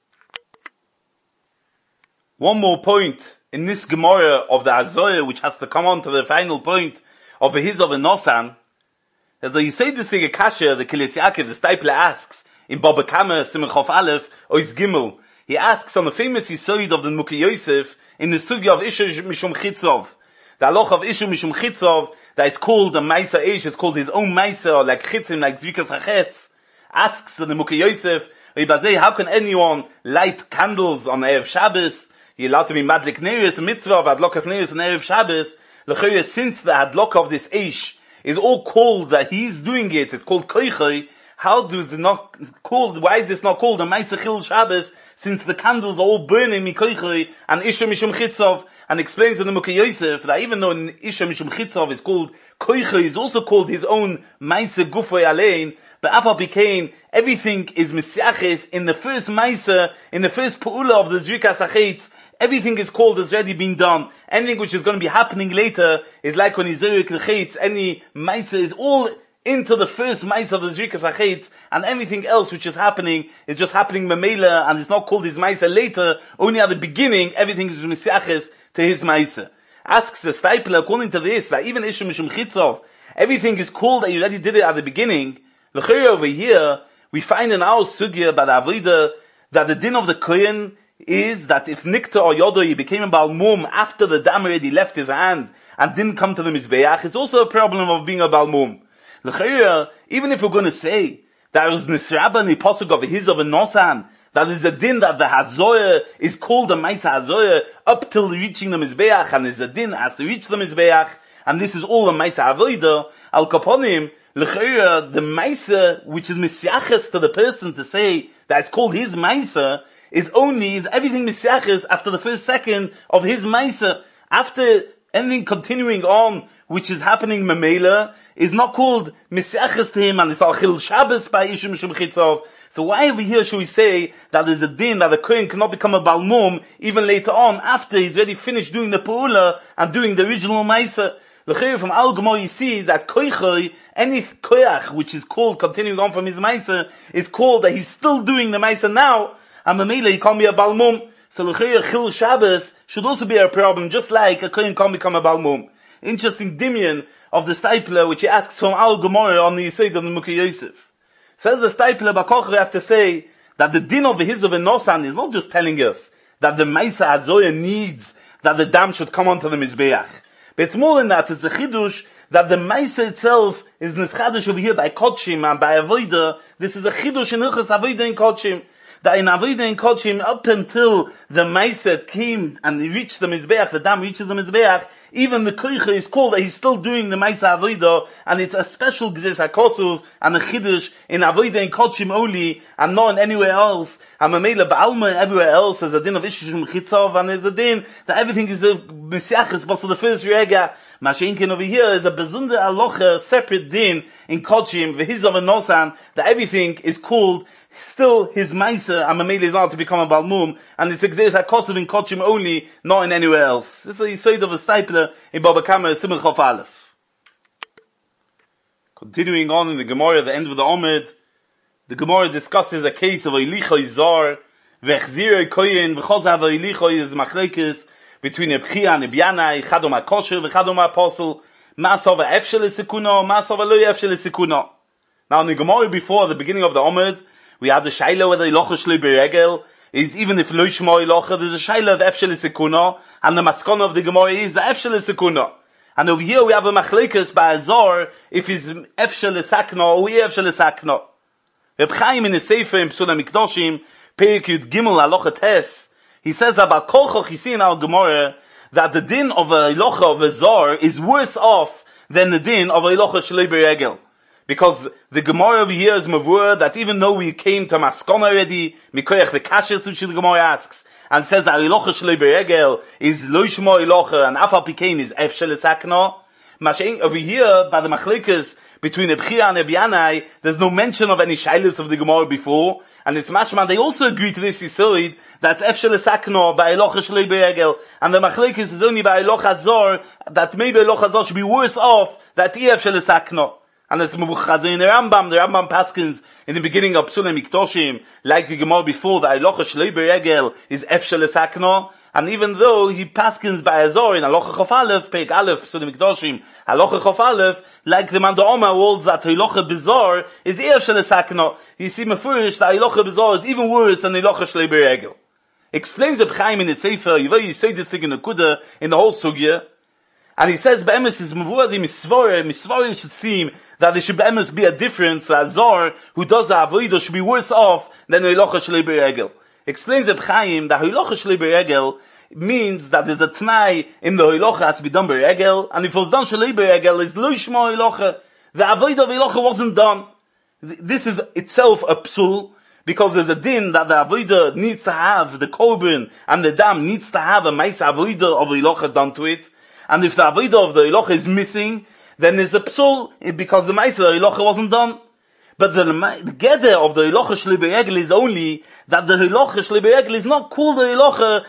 One more point in this Gemara of the azorah, which has to come on to the final point of the hizov and nosan. As you say this thing, Akasha, the Kilis Yaakov, the Stipler asks, in Baba Kama, Simon Chof Aleph, Ois Gimel, he asks on the famous Yisoid of the Mukhi Yosef, in the Sugya of Isha Mishum Chitzov, the Aloch of Isha Mishum Chitzov, that is called a Maisa Ish, it's called his own Maisa, or like Chitzim, like Zvikas HaChetz, asks the Mukhi Yosef, how can anyone light candles on Erev Shabbos? He allowed to be Madlik Neris, a mitzvah of Adlokas Neris on Erev Shabbos, since the Adlok of this Ish, is all called that he's doing it, it's called koichoi, how does it not called, why is this not called a Maisa Chil Shabbos, since the candles are all burning mikoichoi, and Isha Mishum Chitzov, and explains in the Mukhi Yosef, that even though in Isha Mishum Chitzov is called koichoi, is also called his own Maisa Gufoi Alein, but Afal Pikein, everything is Mesiaches, in the first Maisa, in the first Pu'ula of the Zrikas HaChetz, everything is called has already been done. Anything which is going to be happening later is like when Yizorik L'Chetz, any Maisa is all into the first Maisa of the Zrikas HaChetz, and everything else which is happening is just happening Mamela, and it's not called his Maisa later, only at the beginning, everything is Mesiaches to his Maisa. Asks the Stipler, according to this, that even Isha Mishum Chitzov, everything is called that you already did it at the beginning. L'chayr over here, we find in our Sugya, by the Avodah, that the din of the Kohen is that if Nikta or Yodo, he became a Balmum after the dam already left his hand and didn't come to the Mizbeach, it's also a problem of being a Balmum. L'chayr, even if we're going to say that it was Nisraba and the Pasuk of Hizov and Nosan, that is a din that the Hazoya is called a Maisa Hazoya up till reaching the Mizbeach, and is a din has to reach the Mizbeach, and this is all a Maisa Avodah, Al Kaponim, l'chayr, the Maisa, which is Mesiaches to the person to say that it's called his Maisa, is everything Mesiaches after the first second of his Maisa. After anything continuing on, which is happening Mamela, is not called Mesiaches to him, and it's all Chil Shabbos by Isha Mishum Chitzov. So why over here should we say that there's a din that the Kohen cannot become a Balmum even later on, after he's already finished doing the Pu'ula and doing the original Maisa? L'chayr from Al Gemara you see that koichoi, any koyach which is called continuing on from his Maisa, is called that he's still doing the Maisa now, and Mamela he can't be a Balmum. So l'chayr Chil Shabbos should also be a problem, just like a kohen can't become a Balmum. Interesting dimion of the Stipler which he asks from Al Gemara on the Yisod of the Mukhi Yosef. Says the Stipler Bakoch, we have to say that the din of the Hizav and Nosan is not just telling us that the Maisa Hazoya needs that the dam should come onto the Mizbeach. But it's more than that, it's a chidush that the Maisa itself is nischadush over here by Kodshim and by Avoida. This is a chidush in Hilchas Avoida in Kodshim. That in Avoida in Kodshim, up until the Maisa came and he reached the Mizbeach, the dam reaches the Mizbeach, even the Koicha is called that he's still doing the Maisa Avoida, and it's a special Gzis HaKosuv and a chidush in Avoida in Kodshim only, and not in anywhere else. And Mamela Ba'alma everywhere else there's a din of Ishishum Chitzov, and there's a din that everything is a Mesiachis, but so the first Rega, Mashenkin over here is a Bezunder Alocha, separate din in Kodshim, V'Hizov and Nosan, that everything is called still his Maisa, and Mamela is allowed to become a Balmum, and it's Gzis HaKosuv in Kodshim only, not in anywhere else. This is a Yisod of a Stipler in Baba Kama, Simon Chof Aleph. Continuing on in the Gemara at the end of the Omid, the Gemara discusses a case of Eilichoi Zar, Vechziroi Koyin, V'chozav Eilichoi is machlekes between Ebchia and Ebyanai, Chadom HaKosher, V'chadom HaApostle, Masov HaEfshel Esikuno, Masov HaLo Efshel Esikuno. Now in the Gemara before, the beginning of the Omid, we had the Shaila whether Eilocha Shloi Beregel is, even if Lo Shmo Eilocha, there's a Shaila of Efshel Esikuno, and the Maskona of the Gemara is the Efshel Esikuno. And over here we have a machlekes by Azor, if he's Efshel Esakno, or we Efshel Esakno. Reb Chaim in his Sefer in Psula Mikdoshim, Perek Yud Gimel Halacha Tes, he says about Kol Chochisi in our Gemara that the din of a Eilocha of a Zor is worse off than the din of a Eilocha Shloi Beregel. Because the Gemara over here is mavur that even though we came to Maskon already, Mikoyach V'Kashes, which the Gemara asks, and says that Eilocha Shloi Beregel is Lo Shmo Eilocha and Afal Pikein is Efshel Esakno. Mashen over here by the Machlekes between Ebchia and Ebyanai, there's no mention of any Shailus of the Gemara before, and it's mashman, they also agree to this Yisoid, that Efshel Esakno by Eilocha Shloi Beregel, and the Machlekes is only by Eilocha Zor, that maybe Eilocha Zor should be worse off, that Efshel Esakno. And it's Mevuchazin in the Rambam Paskins in the beginning of Psula Mikdoshim, like the Gemara before, that Eilocha Shloi Beregel is Efshel Esakno. And even though he paskins by Azor in Halacha Chof Aleph, Peik Aleph, Psula Mikdoshim, Halacha Chof Aleph, like the Manda Oma holds that Eilocha Bezor is Efshel Esakno. You see Mefurish that Eilocha Bezor is even worse than Eilocha Shloi Beregel. Explains Reb Chaim in the Sefer, you say this thing in the Kuda, in the whole Sugya, and he says, Be'emes is Mevuazi Misvore should seem that there should Be'emes be a difference, that Zor, who does the Avodah, should be worse off than Eilocha Shloi Beregel. Explains Reb Chaim that Eilocha Shloi Beregel means that there's a Tnai in the Eilocha has to be done Beregel, and if it was done Shloi Beregel, is Lo Shmo Eilocha. The Avodah of Eilocha wasn't done. This is itself a psul, because there's a din that the Avodah needs to have, the Korban and the Dam needs to have a Maisa Avodah of Eilocha done to it. And if the Avodah of the Eilocha is missing, then there's a psul, because the Maisa of the Eilocha wasn't done. But the Geder of the Eilocha Shloi Beregel is only that the Eilocha Shloi Beregel is not called the Eilocha,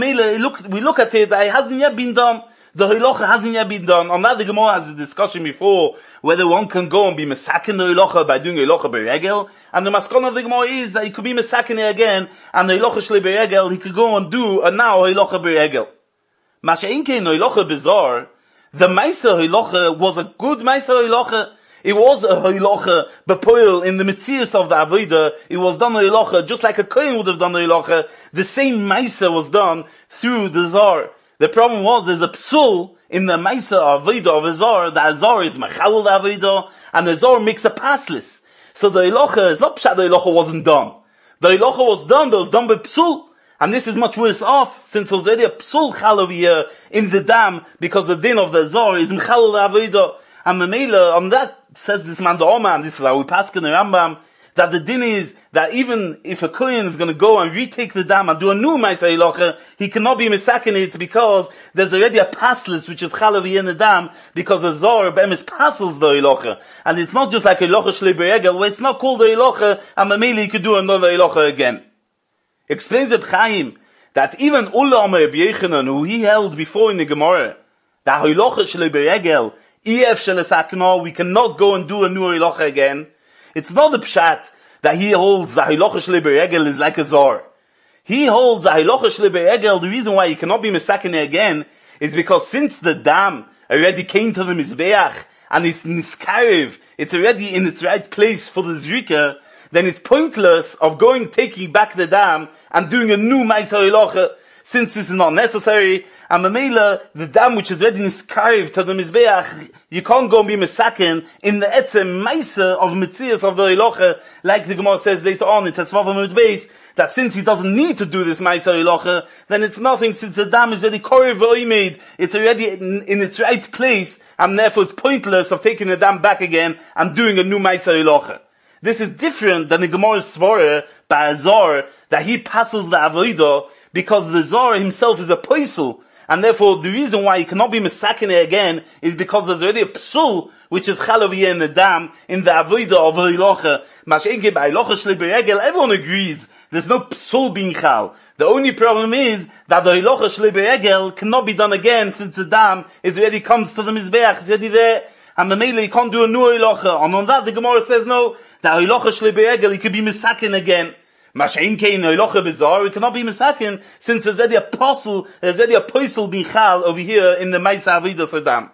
and we look at it, that it hasn't yet been done. The Eilocha hasn't yet been done. On that the Gemara has a discussion before, whether one can go and be Mesakin the Eilocha by doing Eilocha Beregel, and the Maskon of the Gemara is that he could be Mesakin it again, and the Eilocha Shloi Beregel, he could go and do, and now Eilocha Beregel. Masha'inke no Eilocha Bezor, the Maisa Eilocha was a good Maisa Eilocha. It was a Eilocha bepoil in the Metzius of the Avodah. It was done Eilocha just like a Kohen would have done Eilocha. The same Maisa was done through the Zor. The problem was there's a psul in the Maisa Avodah of a Zor. The Zor is Machal the Avodah, and the Zor makes a passless. So the Eilocha is not pshat. The Eilocha wasn't done. The Eilocha was done. But it was done by psul. And this is much worse off, since there's already a psul chal over here in the dam, because the din of the Zor is Mechal the Avodah. And Mamela, on that, says this Manda Oma, and this is how we pass in the Rambam, that the din is, that even if a Kohen is going to go and retake the dam and do a new Maisa Eilocha, he cannot be misakin it, because there's already a passless, which is chal over here in the dam, because a Zor, Be'emes passels the Eilocha. And it's not just like Eilocha Shloi Beregel, where it's not called the Eilocha, and Mamela he could do another Eilocha again. Explains Reb Chaim that even Ula Omer Reb Yechanan, who he held before in the Gemara, the Halacha Shelo Beregel, EF Shelesakno, we cannot go and do a new Halacha again. It's not the Pshat that he holds the Halacha Shelo Beregel is like a Zor. He holds the Halacha Shelo Beregel, the reason why he cannot be Mesakene again is because since the dam already came to the Mizbeach and it's Niskarev, it's already in its right place for the Zrika, then it's pointless of taking back the dam and doing a new Ma'aser Halacha, since this is not necessary. And Mamela, the dam which is already Niskarev to the Mizbeach, you can't go and be Mesaken in the Etzem Ma'aser of Metzias of the Halacha, like the Gemara says later on in Tetzvav Amud Beis, that since he doesn't need to do this Ma'aser Halacha, then it's nothing, since the dam is already Korev Oimed, it's already in its right place, and therefore it's pointless of taking the dam back again and doing a new Ma'aser Halacha. This is different than the Gemara's Svara by a Zor, that he passes the Avodah, because the Zor himself is a poisel, and therefore the reason why he cannot be Mesakene again is because there's already a psul, which is Chalaviyah in the dam, in the Avodah of Halacha. Mash'enke by Halacha Shelo Beregel, everyone agrees, there's no psul being chal. The only problem is that the Halacha Shelo Beregel cannot be done again, since the dam is already comes to the Mizbeach, it's already there, and the Mele, he can't do a new Halacha. And on that the Gemara says no, that Halacha Shelo Beregel, he could be Mesaken again. Mash'en kein Halacha B'Zor, it cannot be Mesaken, since there's already a posel, there's already a posel being chal over here in the Ma'aser Avodah Sadam.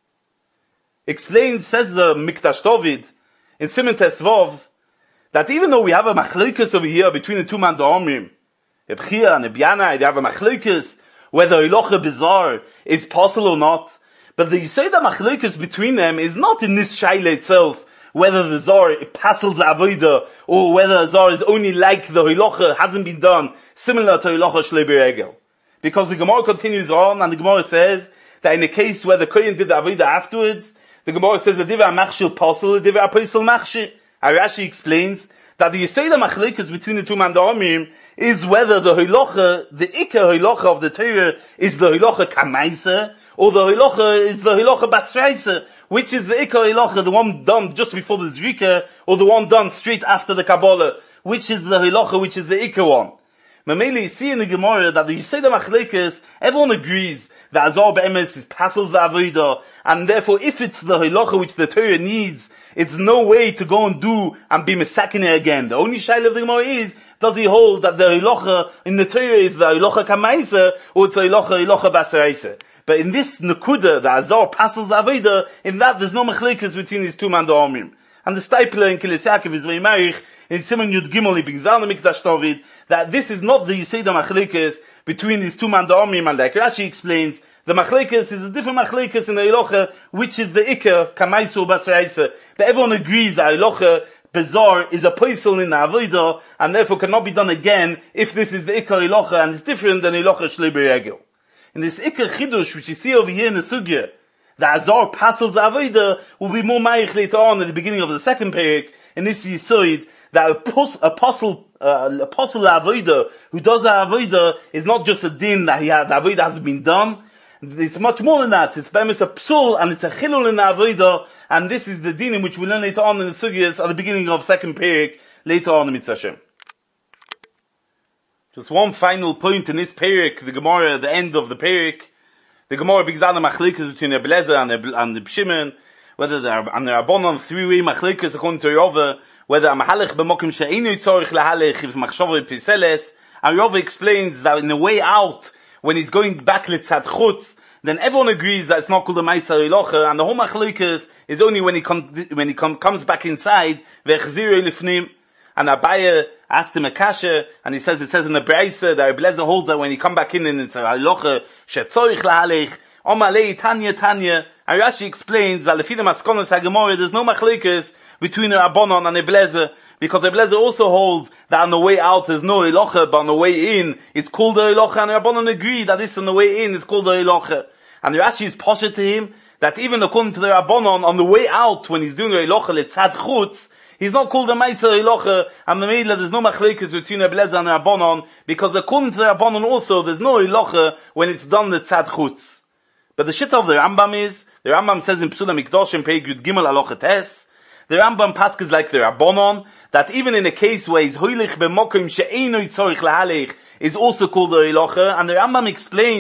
Explains, says the Mikdash David, in Siman Tesvav, that even though we have a machlokas over here between the two man Omrim, Reb Chia and Reb Yanai, they have a machlokas whether Halacha B'Zor is possible or not, but the Yisod machlokas between them is not in this shaila itself, whether the Zor passes the Avodah, or whether the Zor is only like the Halacha, hasn't been done, similar to Halacha Shelo Beregel. Because the Gemara continues on, and the Gemara says that in a case where the Kohen did the Avodah afterwards, the Gemara says the Divrei HaMachshir Posel, the Divrei HaPosel Machshir. Rashi explains that the Yisod HaMachlokas between the two man Omrim is whether the Halacha, the Ikar Halacha of the Torah is the Halacha Kamaisa, or the Halacha is the Halacha Basraisa, which is the Ikar Halacha, the one done just before the Zrika, or the one done straight after the Kabbalah, which is the Halacha, which is the Ikar one. Mameli, you see in the Gemara that the Yisod HaMachlokas, everyone agrees that Azor Be'emes is passes the Avodah, and therefore if it's the Halacha which the Torah needs, it's no way to go and do and be Mesakene again. The only shaila of the Gemara is, does he hold that the Halacha in the Torah is the Halacha Kamaisa, or it's the Halacha Basaraisa? But in this Nekuda, the Azor passes Avodah, in that there's no machlekas between these two man Omrim. And the Stipler in Kilis Yaakov is very marich, in Siman Yud Gimel, in Bigzal Mikdash David, that this is not the Yisod machlekas between these two man Omrim, and like Rashi explains, the machlekas is a different machlekas in the Halacha, which is the Ikar, Kamaisu Basraisa. But everyone agrees that Halacha B'Zor is a poisel in the Avodah, and therefore cannot be done again if this is the Ikar Halacha, and it's different than Halacha Shelo Beregel. In this Ikar Chidush, which you see over here in the Sugya, the Azor passes the Avodah, will be more ma'ich later on at the beginning of the second parak, in this Yisoid, that apostle Avodah, who does the Avodah, is not just a din that the Avodah hasn't been done. It's much more than that. It's bemis a psul, and it's a chilul in the Avodah, and this is the din in which we learn later on in the Sugyas at the beginning of second parak, later on in Mitzvah Hashem. Just one final point in this parak, the Gemara at the end of the parak, the Gemara brings down the machlikas between the Blazer and the Shimon, whether they are on the Rabbanon, three-way machlikas according to Rava, whether a mahalech b'mokim she'einu tzorich lahalech if machshava piseles, and Rava explains that in the way out, when he's going back litzad chutz, then everyone agrees that it's not called a Ma'aser Halacha, and the whole machlikas is only when he comes back inside, ve'chzirei lifnim. And Abaye asked him a kasha, and it says in the Braisa that Rebbe holds that when he come back in and it's a halacha shetzorich lahalech, omalei tanya, and Rashi explains that lefidem askonos hagemora there's no machlikas between the Rabbanon and Rebbe, because Rebbe also holds that on the way out there's no halacha, but on the way in it's called a halacha, and the Rabbanon agree that this on the way in it's called a halacha. And Rashi is posher to him that even according to the Rabbanon, on the way out when he's doing a halacha letzad chutz, he's not called a Ma'aser Halacha, and there's no machlekas between Rebbe and Rabbanon, because according to the Rabbanon also, there's no Halacha when it's done the Tzad Chutz. But the shit of the Rambam is, the Rambam says in Psula Mikdosh in Perek Yud Gimel Halacha Tes, the Rambam passes like the Rabbanon, that even in a case where he's hoilich b'mokim she'einu tzorich lahalech, is also called a Halacha, and the Rambam explains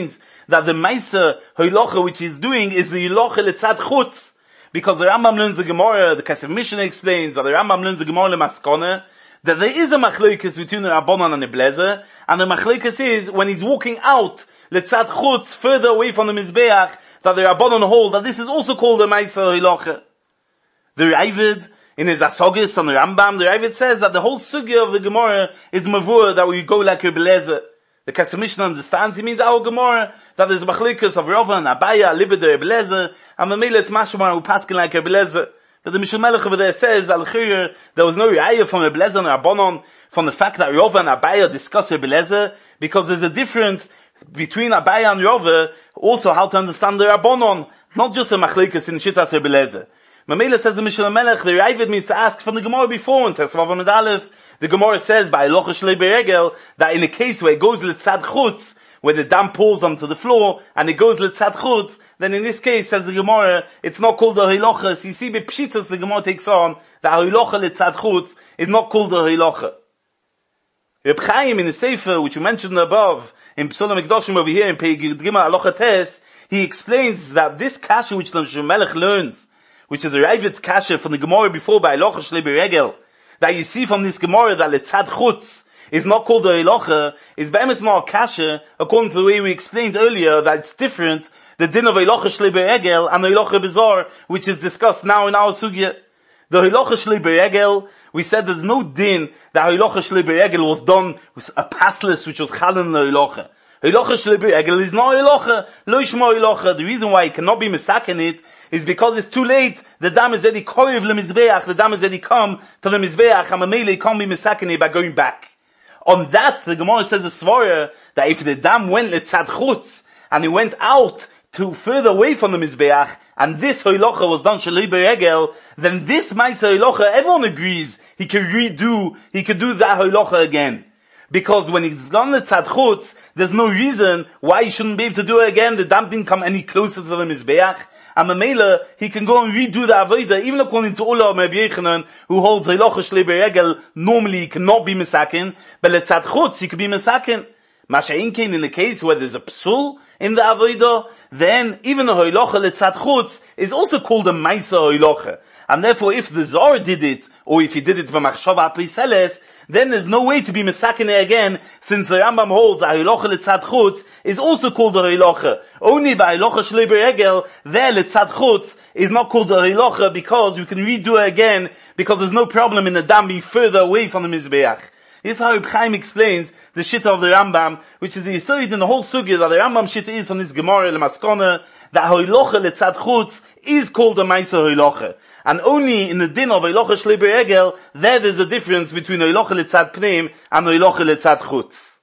that the Maisa Hoilocha which he's doing is the Hoilocha Letzad Chutz. Because the Rambam learns the Gemara, the Kesef Mishnah explains, that the Rambam learns the Gemara Lemaskone, that there is a machlokes between the Rabbanan and the Blazer, and the machlokes is when he's walking out Letzad Chutz, further away from the Mizbeach, that the Rabbanan hold that this is also called the Maisa Hoilocha. The Ravid, in his Asogis on the Rambam, the Ravid says that the whole sugya of the Gemara is mavur, that we go like Rebbe Lezer. The Kesef Mishnah understands, he means our Gemara, that there's machlokes of Rovan, Abaya, Libed, Rebbe Lezer, and Mamela is Mashmar who paskin like Rebbe Lezer. But the Mishnah Melech over there says, Al-Khir, there was no Raya from Rebbe Lezer and Rabbanon, from the fact that Rova and Abaya discuss Rebbe Lezer, because there's a difference between Abaya and Rova, also how to understand the Rabbanon, not just a machlokes in Shittas Rebbe Lezer. Mamela says the Mishnah Melech, the Ravid means to ask from the Gemara before, in Tesvav Amud Aleph, the Gemara says by Locha Shlei Beregel, that in a case where it goes Letzad Chutz, where the dam pulls onto the floor, and it goes Letzad Chutz, then in this case, says the Gemara, it's not called the Hoilocha. So you see, by Pshitas, the Gemara takes on, that Hoilocha Letzad Chutz is not called the Hoilocha. Reb Chaim in the Sefer, which we mentioned above, in Psulim Mikdoshim over here, in Pei Gimel Alocha Tes, he explains that this kasha which the Mishnah Melech learns, which is a Ravid's kasha from the Gemara before by Locha Shlei Beregel, that you see from this Gemara that Letzad Chutz is not called the Eilocha, is be'emes not a kasha, according to the way we explained earlier, that it's different, the din of Eilocha Shlei Beregel and Eilocha Bizar, which is discussed now in our sugya. The Eilocha Shlei Beregel, we said there's no din that Eilocha Shlei Beregel was done with a passless which was chal in the Eilocha. Eilocha Shlei Beregel is not Eilocha, lo yishma Eilocha. The reason why it cannot be misaken it is because it's too late. The dam is already koyev lemizbeach. The dam is already come to the mizbeach. And mamele can't be misakene by going back. On that, the Gemara says a svara that if the dam went letzad chutz and it went out to further away from the mizbeach, and this hoilocha was done shalei beregel, then this ma'aser hoilocha, everyone agrees he could do that hoilocha again. Because when he's gone letzad chutz, there's no reason why he shouldn't be able to do it again. The dam didn't come any closer to the mizbeach. And Mamela, he can go and redo the Avodah, even according to Ula Rabbi Yechanan, who holds Eilocha Shlei Beregel, normally he cannot be Mesakin, but Letzad Chutz, he could be Mesakin. Masha'inkein, in the case where there's a Psul in the Avodah, then even the Eilocha Letzad Chutz is also called a Maisa Eilocha. And therefore, if the Zor did it, or if he did it b'machshava apiseles, then there's no way to be Mesakene again, since the Rambam holds that Eilocha Letzad Chutz is also called the Eilocha. Only by Eilocha Shlei Beregel, there Letzad Chutz is not called the Eilocha, because you can redo it again, because there's no problem in the dam being further away from the Mizbeach. This is how Reb Chaim explains the Shitta of the Rambam, which is the Yisod in the whole sugya that the Rambam Shitta is from this Gemara Lemaskona, that Eilocha Letzad Chutz is called the Maisa Eilocha. And only in the din of Eilocha Shlei Beregel, there's a difference between Eilocha Letzad Pneim and Eilocha Letzad Chutz.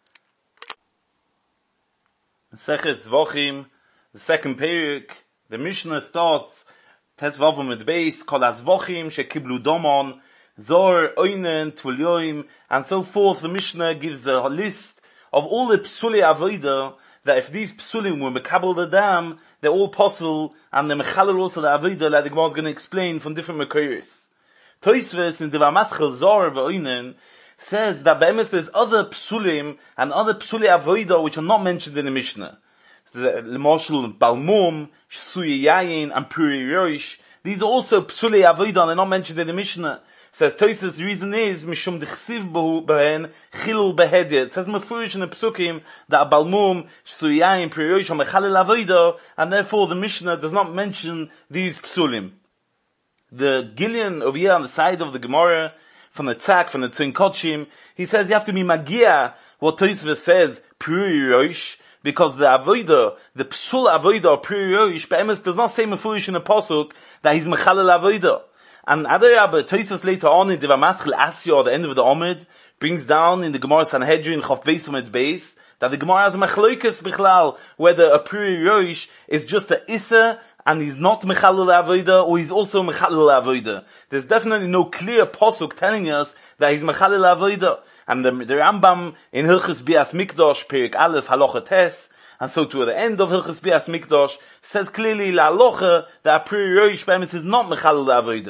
Sechet Zvochim, the second perek, the Mishnah starts, Tesvav Amud Beis, Kol HaZvochim Shekiblu Domon, Zor, Oinen, Tvulyoim, and so forth. The Mishnah gives a list of all the Psuli Avodah, that if these Psulim were Mekabel the Dam, they're all possible, and the Mechalel also the Avodah, like the Gemara is going to explain from different Mekoros. Tosfos in Devar Maschel Zor V'Oinen says that be'emes there's other Psulim and other Psuli Avodah which are not mentioned in the Mishnah. L'moshel Balmum, Shsuye Yayin, and Puri Rosh. These are also Psuli Avodah and they're not mentioned in the Mishnah. Says Tosfos, the reason is Mishum Dechsiv Behen Chilul Behedir. It says Mefurish in the Psukim that Balmum, Shsuyayin, Priyosh, or Mechalel Avodah, and therefore the Mishnah does not mention these Psulim. The Gillian over here on the side of the Gemara, from the Tzak, from the Tzin Kodshim, he says you have to be Magia, what Tosfos says, Priyosh, because the Avodah, the Psul Avodah, Priyosh, Be'emes does not say Mefurish in the Pasuk that he's Mechalel Avodah. And Adarabah, Tosfos later on in Devar Maschel Asya, at the end of the Omid, brings down in the Gemara Sanhedrin, Chof Beis Omid Beis, that the Gemara has a Mechloikas Bichlal, whether a Puri Rosh is just a Issa, and he's not Mechalel Avodah, or he's also Mechalel Avodah. There's definitely no clear Pasuk telling us that he's Mechalel Avodah. And the Rambam in Hilchos Bias Mikdash, Perek Aleph, Halacha Tes, and so to the end of Hilchos Bias Mikdash, says clearly, La Halacha, that a Puri Rosh Be'emes is not Mechalel Avodah.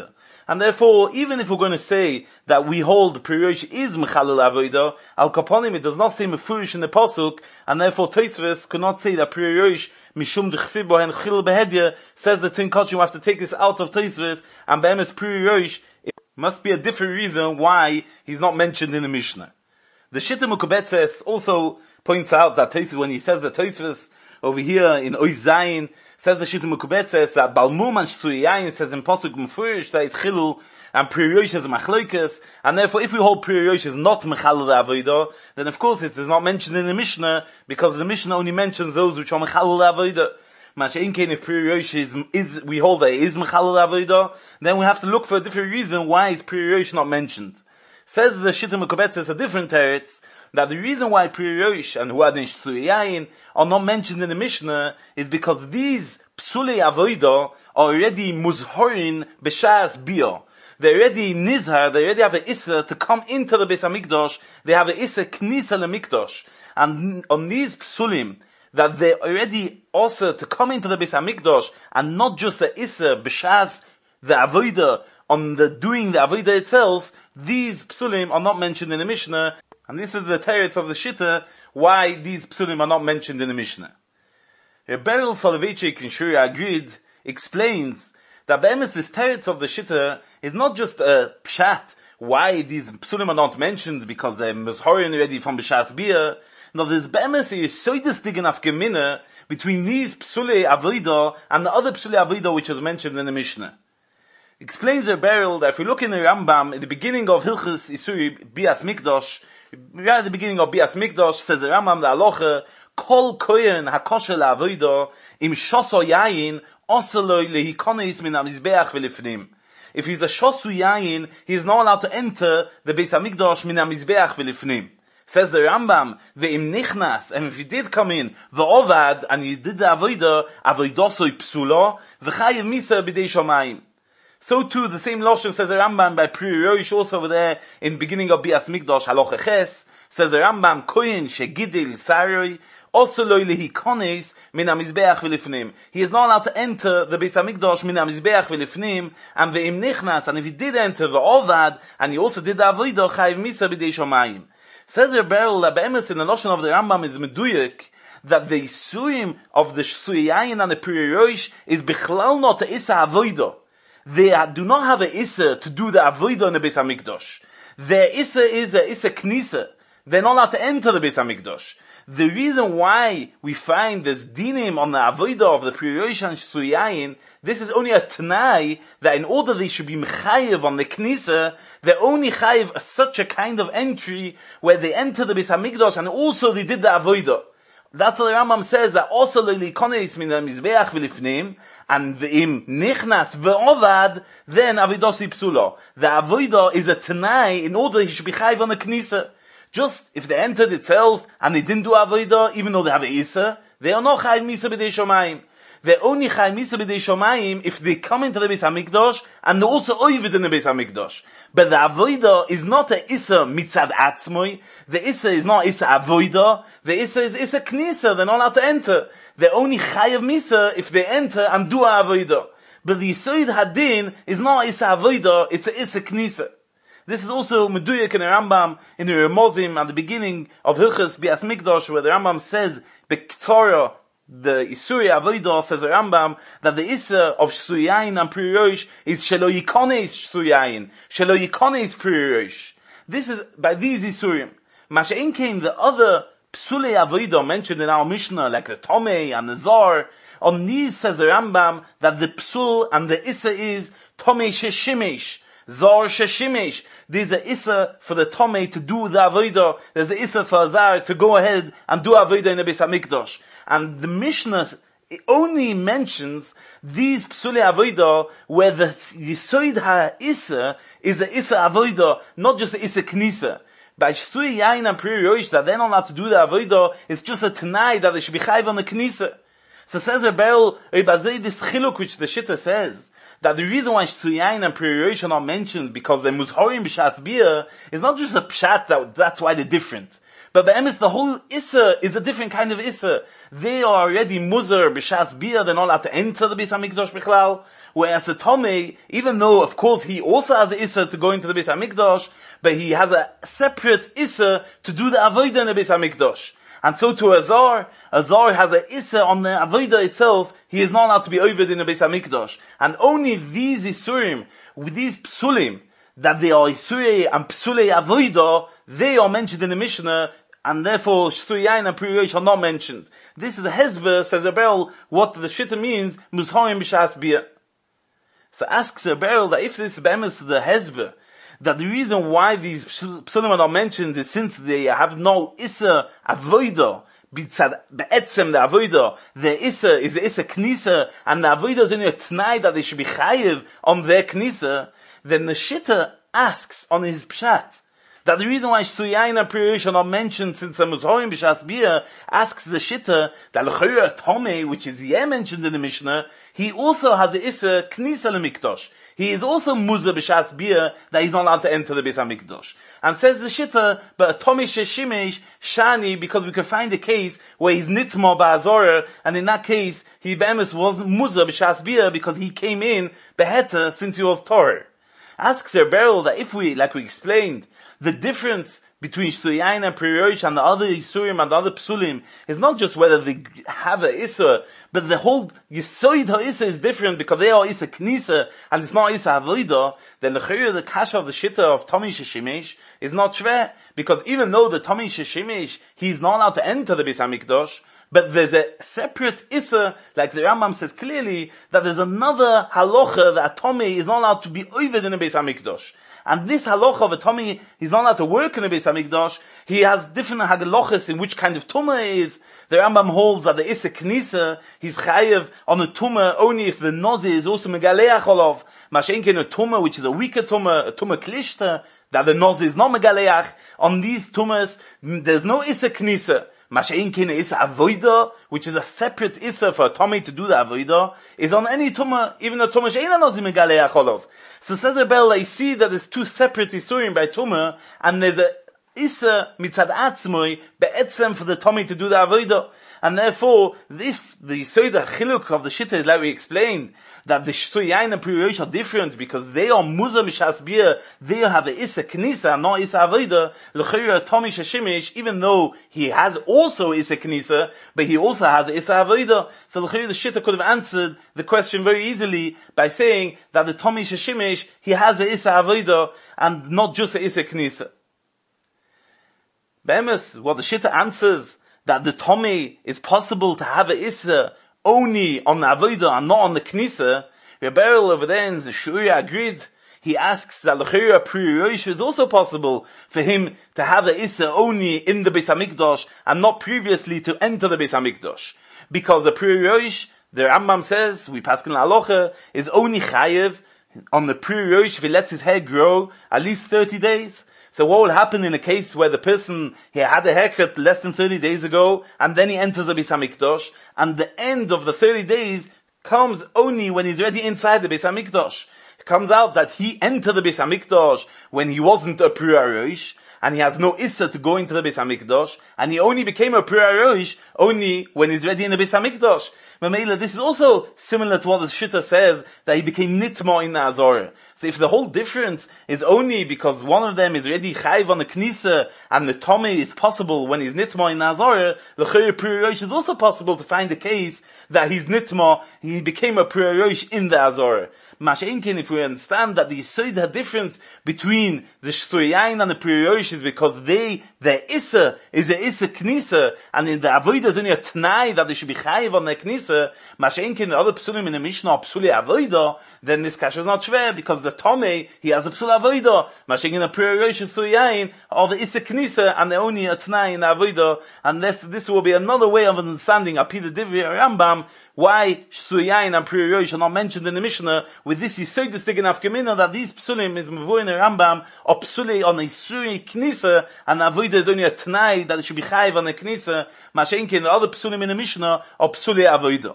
And therefore, even if we're going to say that we hold Pri Rosh is Mechalel Avodah, Al Kaponim, it does not say Mefurish in the Pasuk, and therefore Tosfos could not say that Pri Rosh Mishum D'Chsib Bohen Chil Behedya says that Tzin Kachim, we have to take this out of Tosfos, and Be'emes Pri Rosh, it must be a different reason why he's not mentioned in the Mishnah. The Shitta Mukubetzes also points out that Tosfos, when he says that Tosfos over here in Ois Zayin, says the Shitta Mukubetzes that Balmum and Shtui Yayin says in Pasuk Mefurish that it's Chilul and Pri Rosh is Machlokas, and therefore if we hold Pri Rosh is not Mechalel Avodah, then of course it is not mentioned in the Mishnah, because the Mishnah only mentions those which are Mechalel Avodah. Masha'inkein, if Pri Rosh is we hold that it is Mechalel Avodah, then we have to look for a different reason why is Pri Rosh not mentioned. Says the Shitta Mukubetzes a different teretz, that the reason why Pri Rosh and Huad and Shtui Yayin are not mentioned in the Mishnah is because these Psulei Avodah are already Muzhorin B'Shas Biyah. They already nizhar, they already have an issa to come into the Beis HaMikdash, they have an issa knisa leMikdash. And on these psulim, that they already also to come into the Beis HaMikdash, and not just the issa, b'shas, the avodah, on the doing the avodah itself, these psulim are not mentioned in the Mishnah, and this is the teretz of the Shitta, why these psulim are not mentioned in the Mishnah. Beryl Soloveitchik in Shuri Agrid explains that Be'emes this teretz of the Shitta is not just a pshat, why these psulim are not mentioned, because they're mizhorin already from B'shas Biyah. No, there's Be'emes is so distinct enough gemina between these psulei avodah and the other psulei avodah which is mentioned in the Mishnah. Explains the Beryl that if we look in the Rambam, at the beginning of Hilchos Isuri Bias Mikdash, right at the beginning of Bias Mikdash, says the Rambam, the Aloche, Kol Koyen HaKosher LaAvodah, Im Shoso Yayin, Osoloi Lehikonis Min HaMizbeach V'Lifnim. If he's a Shosu Yayin, he is not allowed to enter the Beis HaMikdash Min HaMizbeach V'Lifnim. Says the Rambam, Ve'im Nichnas, and if he did come in, V'Ovad, and he did the Avodah, Avoidosoi Psulo, V'Chayev Misa B'dei Shomayim. So too, the same Lashon says the Rambam by Pri Rosh, also over there, in the beginning of Bias Mikdash, Haloche Ches, says the Rambam, Koyin Shegidel Saroi, Osoloi Lehikones Min HaMizbeach V'Lifnim. He is not allowed to enter the Beis HaMikdash Min HaMizbeach V'Lifnim, and Ve'im Nichnas, and if he did enter V'Ovad, and he also did the Avodah, Chayev Misa B'dei Shomayim. Says the Beryl, that Be'emes in the Lashon of the Rambam is Meduyek, that the Isurim of the Shtui Yayin and the Pri Rosh is Bichlal not a Issa Avodah. They do not have a Issa to do the Avodah in the Beis HaMikdash. Their Issa is a Issa Knisa. They're not allowed to enter the Beis HaMikdash. The reason why we find this dinim on the avodah of the Pri Rosh and Shtui Yayin, this is only a Tanai, that in order they should be mechayev on the Knisa, they only chayev such a kind of entry where they enter the Beis HaMikdash and also they did the avodah. That's what the Rambam says, that also lelikonis min hamizbeach v'lifnim, and v'im nichnas v'ovad, then avodosi psulo. The avodah is a Tanai in order he should be chayev on the Knisa. Just if they entered itself and they didn't do avodah, even though they have a Issa, they are not chayiv misa b'dei shomayim. They're only chayiv misa b'dei shomayim if they come into the Beis HaMikdash and they're also oivid in the Beis HaMikdash. But the avodah is not a Issa mitzad atzmoi. The Issa is not Issa avodah. The Issa is Issa knisa. They're not allowed to enter. They're only chayiv misa if they enter and do a avodah. But the Yisod Hadin is not Issa avodah, it's a Issa knisa. This is also Meduyek in the Rambam, in the Remozim, at the beginning of Hilchos Bias Mikdash, where the Rambam says, B'Ktorah, the Isuri Avodah, says the Rambam, that the Issa of Shtui Yayin and Pri Rosh is Shelo Yikones Shtui Yayin, Shelo Yikones Pri Rosh. This is by these Isurim. Masha'in came the other Psulei Avodah mentioned in our Mishnah, like the Tomei and the Zar. On these says the Rambam, that the Psul and the Issa is Tomei Sheshimesh, Zar Sheshimesh. There's a Issa for the Tomei to do the Avodah. There's a Issa for a Zar to go ahead and do Avodah in the Beis HaMikdash. And the Mishnah only mentions these Psulei Avodah where the Yisod HaIssa is a Issa Avodah, not just a Issa Knisa. By Shtui Yayin and Pri Rosh, that they're not allowed to do the Avodah, it's just a Tanai that they should be chayiv on the Knisa. So says Rebel, this chiluk which the Shitta says, that the reason why Shtui Yayin and Pri Rosh are not mentioned because they're muzhorim b'shas biyah is not just a pshat that's why they're different. But be'emes, the whole Issa is a different kind of Issa. They are already Muzar, B'shas Bia, they're not allowed to enter the Beis HaMikdash Bichlal. Whereas a Tomei, even though, of course, he also has an Issa to go into the Beis HaMikdash, but he has a separate Issa to do the Avodah in the Beis HaMikdash. And so to Azar has an Issa on the Avodah itself, he is not allowed to be Oved in the Beis HaMikdash. And only these Isurim, with these Psulim, that they are Isurei and Psulei Avodah, they are mentioned in the Mishnah, and therefore Shtur Yain and Pri Rosh are not mentioned. This is a Hezber, says Rebel, what the Shitta means, Muzharim B'shas Bia. So asks Rebel that if this is the Hezber, that the reason why these psulim are not mentioned is since they have no Issa Avodah, be'etzem the Avodah, the Issa is the Issa Knisa, and the Avodah is only a T'nai that they should be chayiv on their Knisa, then the Shitta asks on his Pshat, that the reason why Shtur Yain and Pri Rosh are not mentioned since the Muzharim B'shas Bia, asks the Shitta, that L'chayra Tomei, which is mentioned in the Mishnah, he also has the Issa Knisa L'Mikdosh. He is also Muzah B'shas Bia, that he's not allowed to enter the Beis HaMikdash. And says the Shitta, but a Tomei Sheshimesh, Shani, because we can find a case where he's Nitma Ba'azorah, and in that case, he Be'emes was Muzah B'shas Bia, because he came in Beheta since he was Torah. Asks Beryl that if we, like we explained, the difference between Shtur Yain and Pri Rosh and the other Isurim and the other Psulim is not just whether they have a Issa, but the whole Yisoid HaIssa is different because they are Issa Knisa and it's not Issa Avodah. Then the Kasha of the Shitta of Tomei Sheshimesh is not Shveh, because even though the Tomei Sheshimesh, he's not allowed to enter the Beis HaMikdash, but there's a separate Issa, like the Rambam says clearly, that there's another halacha that Tomei is not allowed to be oved in the Beis HaMikdash. And this halacha of a Tomei, he's not allowed to work in the Beis HaMikdash. He has different halachas in which kind of tumah he is. The Rambam holds that the Issa Knisa, he's chayev on a tumah only if the nozi is also megaleach olav. Mashenkin a tumah, which is a weaker tumah, a tumah klishta, that the nozi is not megaleach. On these tumahs, there's no Issa Knisa. Masha'inkin Issa Avodah, which is a separate Issa for a Tomei to do the Avodah, is on any Tumah, even a Tumah She'ena Nozim Megalei Acholov. So says Rebel, I see that there's two separate Isurim by Tumah, and there's a Issa Mitzad Atzmoi, Be'etzem for the Tomei to do the Avodah. And therefore, if the Yisoid Chiluk of the Shitta is like we explained, that the Shtur Yain and Pri Rosh are different because they are Muzah B'shas Bia, they have a Issa Knisa, not Issa Avodah, L'chayra Tomei Sheshimesh, even though he has also Issa Knisa, but he also has Issa Avodah. So L'chayra the Shitta could have answered the question very easily by saying that the Tomei Sheshimesh, he has a Issa Avodah, and not just a Issa Knisa. Be'emes, what the Shitta answers, that the Tomei is possible to have a Issa only on the Avodah and not on the Knisa, Rebel over there in the Shuria agreed. He asks that L'chayra Pri Rosh is also possible for him to have a Issa only in the Beis HaMikdash and not previously to enter the Beis HaMikdash. Because the Pri Rosh, the Rambam says, we pass in Halacha, is only chayev on the Pri Rosh if he lets his hair grow at least 30 days. So what will happen in a case where the person, he had a haircut less than 30 days ago, and then he enters the Beis HaMikdash, and the end of the 30 days comes only when he's already inside the Beis HaMikdash. It comes out that he entered the Beis HaMikdash when he wasn't a Pri Rosh, and he has no Issa to go into the Beis HaMikdash, and he only became a Pri Rosh only when he's ready in the Beis HaMikdash. Mamela, this is also similar to what the Shitta says, that he became Nitma in the Azorah. So if the whole difference is only because one of them is already Chayv on the Knisa, and the Tomei is possible when he's Nitma in the Azorah, L'chayra Pri Rosh is also possible to find a case that he's Nitma, he became a Pri Rosh in the Azorah. Masha'inkin, if we understand that the Yisoid difference between the Shtur Yain and the Pri Rosh is because their Issa is a Issa Knisa, and in the Avodah is only a T'nai that they should be Chayiv on their Knisa, Masha'inkin, the other Psulim in the Mishnah are Psuli Avodah, then this Kasha is not Shver, because the Tomei, he has a Psul Avodah, Masha'inkin, the Pri Rosh and Shtur Yain are the Issa Knisa, and they're only a T'nai in the Avodah, and this will be another way of understanding, Api the Divri Rambam, why Shtur Yain and Pri Rosh are not mentioned in the Mishnah. With this Yisoid Stig and Afkamina, that these Psulim is Mavur in the Rambam, or Psuli on the Yisuri Knisa, and Avodah is only a T'nai that it should be Chayiv on the Knisa, Mashenkin, the other Psulim in the Mishnah, or Psuli Avodah.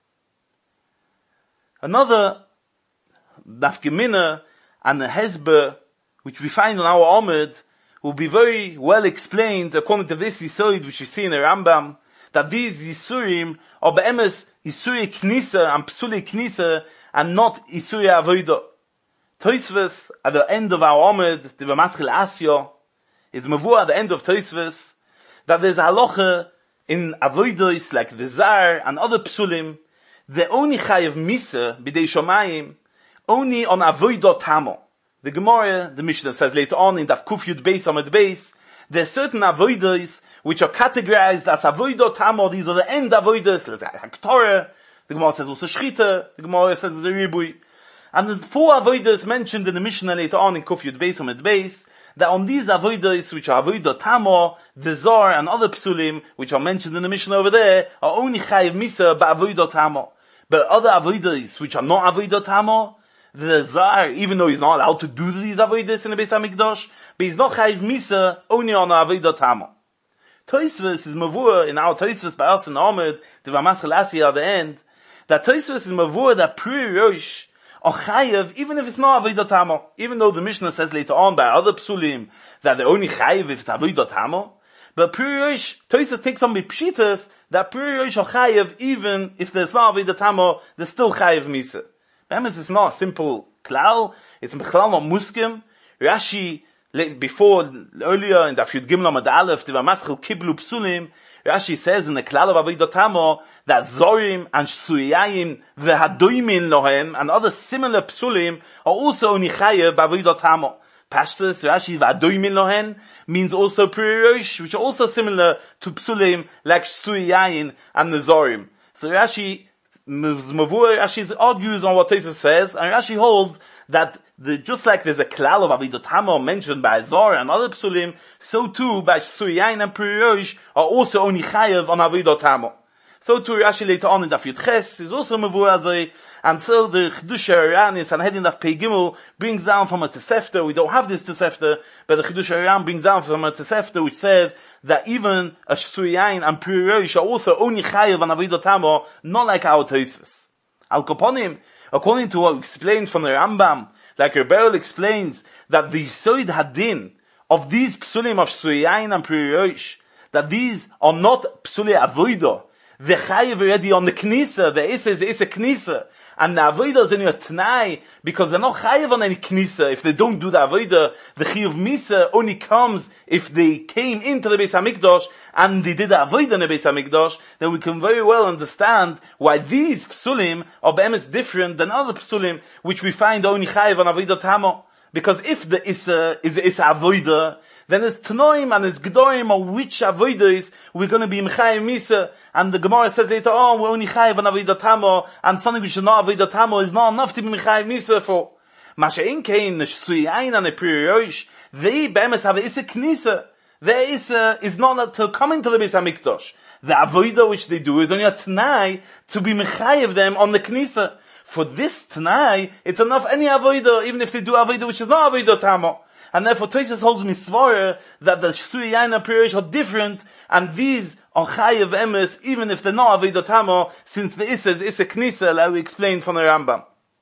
Another Nafkamina and the Hezber, which we find on our Amud, will be very well explained according to this Yisod which we see in the Rambam, that these Yisurim are be'emes Yisuri Knisa and Psuli Knisa and not Yisuri Avodah. Tosfos, at the end of our Amud, the Maskil Asya, is Mavur at the end of Tosfos, that there's a halacha in Avodos like the Zar and other Psulim, the only Chayav Misa, B'dei Shomayim, only on Avodah Tamo. The Gemara, the Mishnah says later on in Daf Kuf Yud Beis Amud Beis, there are certain avodos which are categorized as avodah tamo. These are the end avodos. Let's say Haktorah. The Gemara says also Shchita. The Gemara says there's a Ribui. And there's 4 avodos mentioned in the Mishnah later on in Kuf Yud Beis Amud Beis, that on these avodos which are avodah tamo, the Zor and other psulim which are mentioned in the Mishnah over there are only chayiv misa ba'avodah tamo. But other avodos which are not avodah tamo, the Zar, even though he's not allowed to do these avodas in the Beis HaMikdash, but he's not chayiv misa only on avodah tamo. Tosfos is mavur in our Tosfos by us in Amud, the Maskil Asya at the end, that Tosfos is mavur that Pri Rosh are chayiv even if it's not avodah tamo. Even though the Mishnah says later on by other psulim that they're only chayiv if it's avodah tamo, but Pri Rosh, Tosfos takes on pshitas that Pri Rosh are chayiv even if there's not avodah tamo, they're still chayiv misa. Be'emes it's not a simple klal, it's b'chlal not muskim. Rashi, before, earlier in the Yud Gimel Amud Aleph, the Maskil Kiblu Psulim, Rashi says in the klal of avodah tamo that Zorim and Shsuyayim ve'hadoimin lohem and other similar psulim are also only chayev b'avodah tamo. Pashtus, Rashi ve'hadoimin lohem means also Pri Rosh, which are also similar to psulim like Shsuyayim and the Zorim. So Rashi argues on what Tosfos says, and Rashi holds that just like there's a klal of avodah tamo mentioned by Zor and other psulim, so too by Shsuyayim and Pri Rosh are also only chayev on avodah tamo. So too Rashi later on in Daf Yud Ches is also mavur azay, and so the Chidush HaRan in Sanhedrin Daf Pei Gimel brings down from a Tosefta. We don't have this Tosefta, but the Chidush HaRan brings down from a Tosefta which says that even a Shsuyayim and Pri Rosh are also only chayev on avodah tamo, not like our Tosfos. Al Kaponim, according to what we explained from the Rambam, like Rebbeinu explains that the Yisod Hadin of these psulim of Shsuyayim and Pri Rosh, that these are not psuli avodah. The chayiv already on the knisa. The isa is a knisa, and the avodah is in your t'nai because they're not chayiv on any knisa. If they don't do the avodah, the chayiv misa only comes if they came into the Beis Hamikdash and they did the avodah in the Beis Hamikdash. Then we can very well understand why these psulim are be'emes different than other psulim which we find only chayiv on avodah tamo. Because if the isa is a isa avodah, then it's Tanoim and it's Gdorim or which avodah we're going to be Mechayim Misa. And the Gemara says later on, we're only Chayiv on avodah tamo, and something which is not avodah tamo is not enough to be Mechayim Misa for. Masha'in Kain, the Shsuyayim and the Pri Rosh, they be'emes have a Isa Knisa. Their Isa is not to come into the Beis HaMikdash. The avodah which they do is only a Tanai to be Mechayiv them on the Knisa. For this Tanai, it's enough any avodah, even if they do avodah which is not avodah tamo. And therefore Tosfos holds misvara that the Shsuyayim and Pri Rosh are different, and these are chayev emes even if they're not avodah tamo, since the isa is isa knisa, like we explained from the Rambam.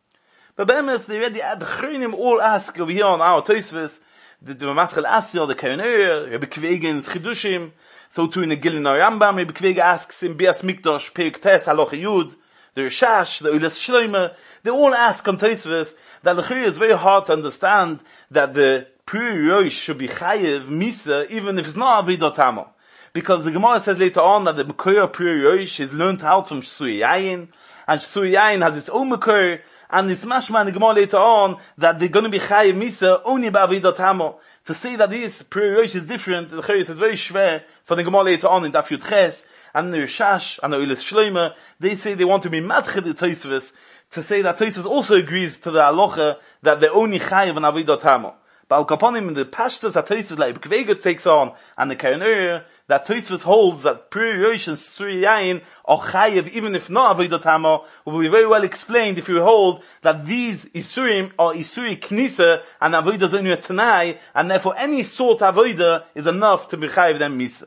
But be'emes they already the chayrim all ask over here on our Tosfos, the Maskil Asya, the Kayoner, Rebbe Kvegen's Chidushim, so too in the Gilin Rambam, Rebbe Kvegen asks in Bias Mikdash, Perik Tes, Halacha Yud, the Rishash, the Ulas Shloime, they all ask on Tosfos that the chayr is very hard to understand that the Pri Rosh should be chayev misa even if it's not avodah tamo, because the Gemara says later on that the Mekoyer Pri Rosh is learned out from Shsuyayim, and Shsuyayim has its own Mekoyer, and it's mashma in the Gemara later on that they're going to be chayev misa only by avodah tamo. To say that this Pri Rosh is different, the chayr is very schwer for the Gemara later on in Daf Yud Ches and the Rishash and the Ulas Shloime. They say they want to be madchid the Tosfos to say that Tosfos also agrees to the halacha that they're only chayev on avodah tamo. But Al Kaponim in the Pashtas that Tosfos like Kvega takes on and the Kayoner, that Tosfos holds that Pri Rosh and Shsuyayim are chayev even if not avodah tamo, will be very well explained if you hold that these isurim are isuri knisa and avodah is only a tanai, and therefore any sort of avodah is enough to be chayev them misa.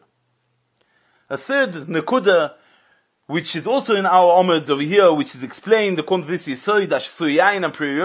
A third nekuda, which is also in our Amud over here, which is explained according to this Yisod that Shsuyayim and Pri Rosh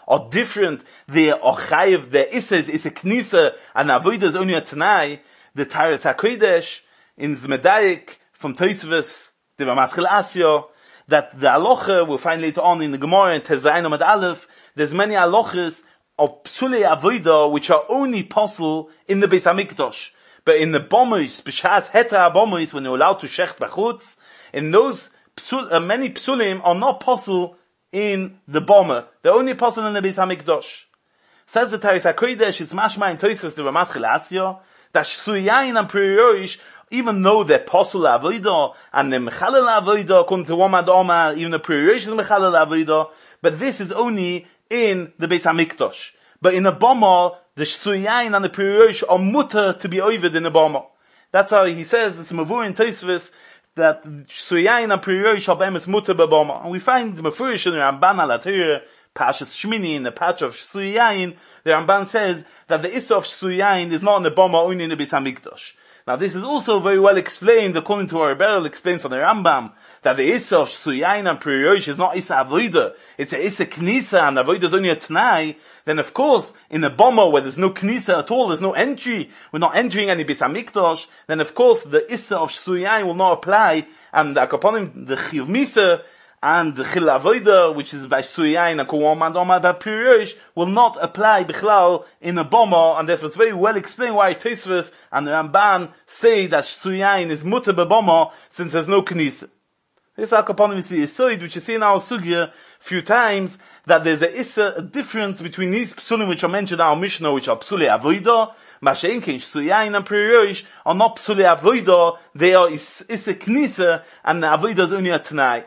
are different. They are chayiv, the issa is a knisa, and avodah is only a tanai. The Taharas HaKodesh in Zmedayik from Tosfos, the Ramaschil Asya, that the halacha we'll find later on in the Gemara in Tezayin Amud Aleph. There's many halachas of psulei avodah which are only possible in the Beis Hamikdash, but in the bomois, b'shas heter bomois, when you're allowed to shecht b'chutz, in those many psulim are not possible in the bomber. They're only possible in the Beis Hamikdash. Says the Taharas HaKodesh, it's mashma in Tosfos the Ramaschil Asya, that Shsuyayin and Priyosh, even though they're Posel Avodah, and they're Mechalel Avodah, according to one Madoma, even the Priyosh is Mechalel Avodah, but this is only in the Beis HaMikdash. But in a Boma, the Shsuyayin and the Priyosh are mutter to be oived in a Boma. That's how he says, it's Mavur in Tosfos, that Shsuyayin and Priyosh are be'emes mutter b'Boma. And we find Mefurish in the Ramban al-Atir, Pashas Shmini, in the patch of Shsuyayin, the Ramban says that the Issa of Shsuyayin is not in the Boma, only in the Beis HaMikdash. Now this is also very well explained, according to our Rebbe explains on the Rambam, that the Issa of Shsuyayin and Priyosh is not Issa Avodah, it's a Issa Knisa, and Avodah is only a T'nai. Then of course, in the Boma where there's no Knisa at all, there's no entry, we're not entering any Beis HaMikdash, then of course the Issa of Shsuyayin will not apply, and upon him the Chiv Misa, and the Chil Avodah, which is by Shsuyayin and Kuwam and Omar, but Priyosh will not apply Bichlal in a Boma, and therefore it's very well explained why Tosfos and the Ramban say that Shsuyayin is mutter b'Boma, since there's no Knisa. This Akaponim is the Yisoid, which you see in our Sugya a few times, that there's a difference between these Psulim which are mentioned in our Mishnah, which are Psulei Avodah, Masha'inkin, Shsuyayin and Priyosh are not Psulei Avodah, they are Issa Knisa, and the Avodah is only a T'nai.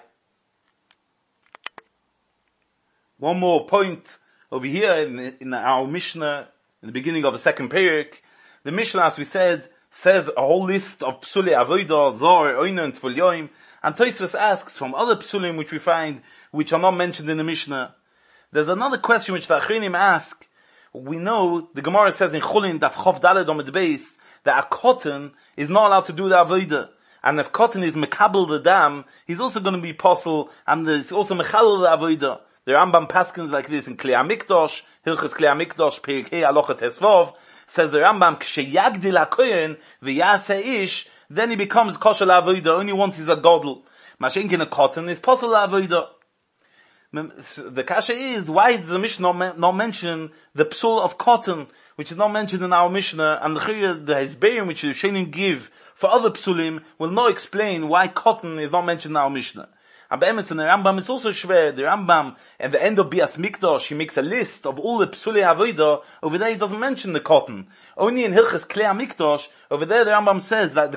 One more point over here in our Mishnah, in the beginning of the second parak. The Mishnah, as we said, says a whole list of Psulei Avodah, Zor, Oina, and Tvul Yoim, and Tosfos asks from other Psulim which we find, which are not mentioned in the Mishnah. There's another question which the Achronim ask. We know, the Gemara says in Chulin, Daf Chof Daled Omid Beis, that a cotton is not allowed to do the Avodah. And if cotton is Mekabel the dam, he's also going to be Posel, and there's also Mechalel the Avodah. The Rambam paskins like this in Klei HaMikdash, Hilchos Klei HaMikdash, Perek Hey Halacha Tesvav, says the Rambam, K'sheyagdil HaKohen v'yaseh ish, then he becomes kosher l'avodah, only once he's a godel. Mashenkin a cotton is possible l'avodah. The kasha is, why does the Mishnah not mention the psul of cotton, which is not mentioned in our Mishnah, and the Hezberim which the Shenim give for other psulim will not explain why cotton is not mentioned in our Mishnah. And Be'emetz in the Rambam is also schwer. The Rambam, at the end of Bias Mikdash, he makes a list of all the Psulei Avodah. Over there he doesn't mention the cotton. Only in Hilchos Klei HaMikdash, over there the Rambam says that the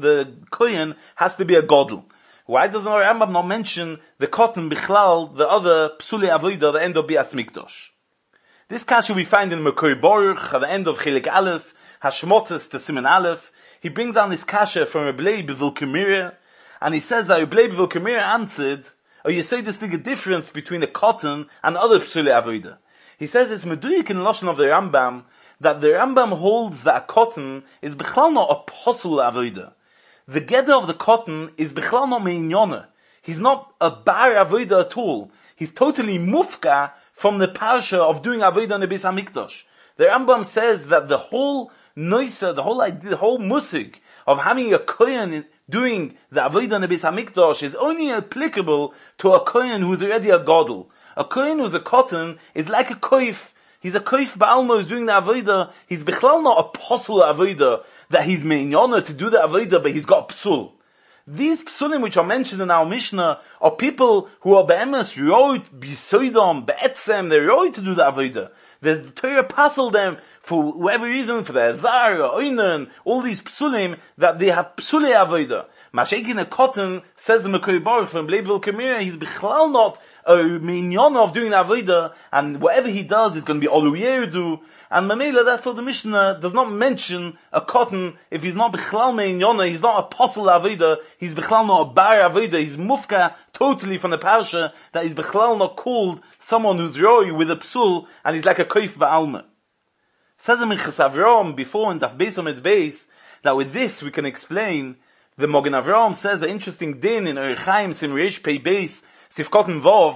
Kohen has to be a Godel. Why doesn't the Rambam not mention the cotton, Bichlal, the other Psulei Avodah, the end of Bias Mikdash? This kasha we find in Mekor Baruch, at the end of Chelik Aleph, Hashmotes to Siman Aleph. He brings down this kasha from Reblei B'Vilkemira, and he says that Reblei B'Vilkemira answered, or you say this big difference between the cotton and other Psulei Avodah. He says it's meduyik in Lashon of the Rambam, that the Rambam holds that a cotton is bichlal not a posel avodah. The geder of the cotton is bichlal not meinyona. He's not a bar avodah at all. He's totally mufka from the parsha of doing avodah in the Beis HaMikdash. The Rambam says that the whole noisa, the whole idea, the whole musig of having a kohen doing the avodah in the Beis HaMikdash is only applicable to a kohen who's already a gadol. A kohen who's a cotton is like a koif. He's a koif ba'almo who's doing the avodah. He's bichlal not a posel avodah, that he's meinyana to do the avodah, but he's got psul. These psulim which are mentioned in our Mishnah are people who are be'emes roid, bisoidam, be'etzem, they're roid to do the avodah. The Torah passel them for whatever reason, for the azar, or oinen, all these psulim, that they have psulei avodah. Mashenkin a cotton, says the Mekor Baruch from Reblei B'Vilkemira, he's bichlal not a minyan of doing the avodah, and whatever he does is going to be oluyedu. And Mamela, therefore the Mishnah does not mention a cotton if he's not bichlal meinyana, he's not a posel avodah, he's bichlal not a bar avodah, he's mufka totally from the parsha, that he's bichlal not called someone who's roi with a psul, and he's like a koif ba'alma. Says in Minchas Avraham before in Daf Beis Amid Beis, that with this we can explain. The Mogen Avraham says an interesting din in Orach Chaim Sim Reish Pei Beis Sifkot Vov,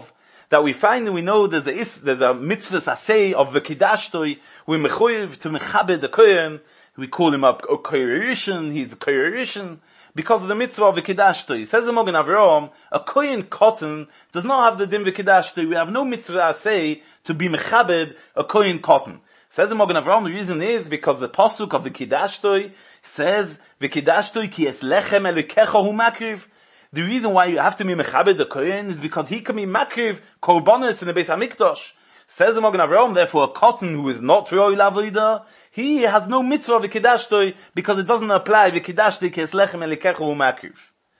that we find and we know there's a mitzvah asay of the Kiddashtoi, we're mechoyev to mechabed the Kohen, we call him up a Kohen, he's a Kohen, because of the mitzvah of the Kiddashtoi. Says the Mogen Avraham, a Kohen cotton does not have the din v'Kiddashtoi. We have no mitzvah asay to be mechabed a Kohen cotton. Says the Mogen Avraham, the reason is because the pasuk of the Kiddashtoi says, v'Kiddashtoi ki es lechem elikecha hu makriv. The reason why you have to be mechabed the Kohen is because he can be makriv korbanos in the Beis HaMikdash. Says the Mogen Avraham, therefore a cotton who is not roi lavoida, he has no mitzvah of v'Kiddashtoi because it doesn't apply v'Kiddashtoi ki es lechem elikecha hu makriv.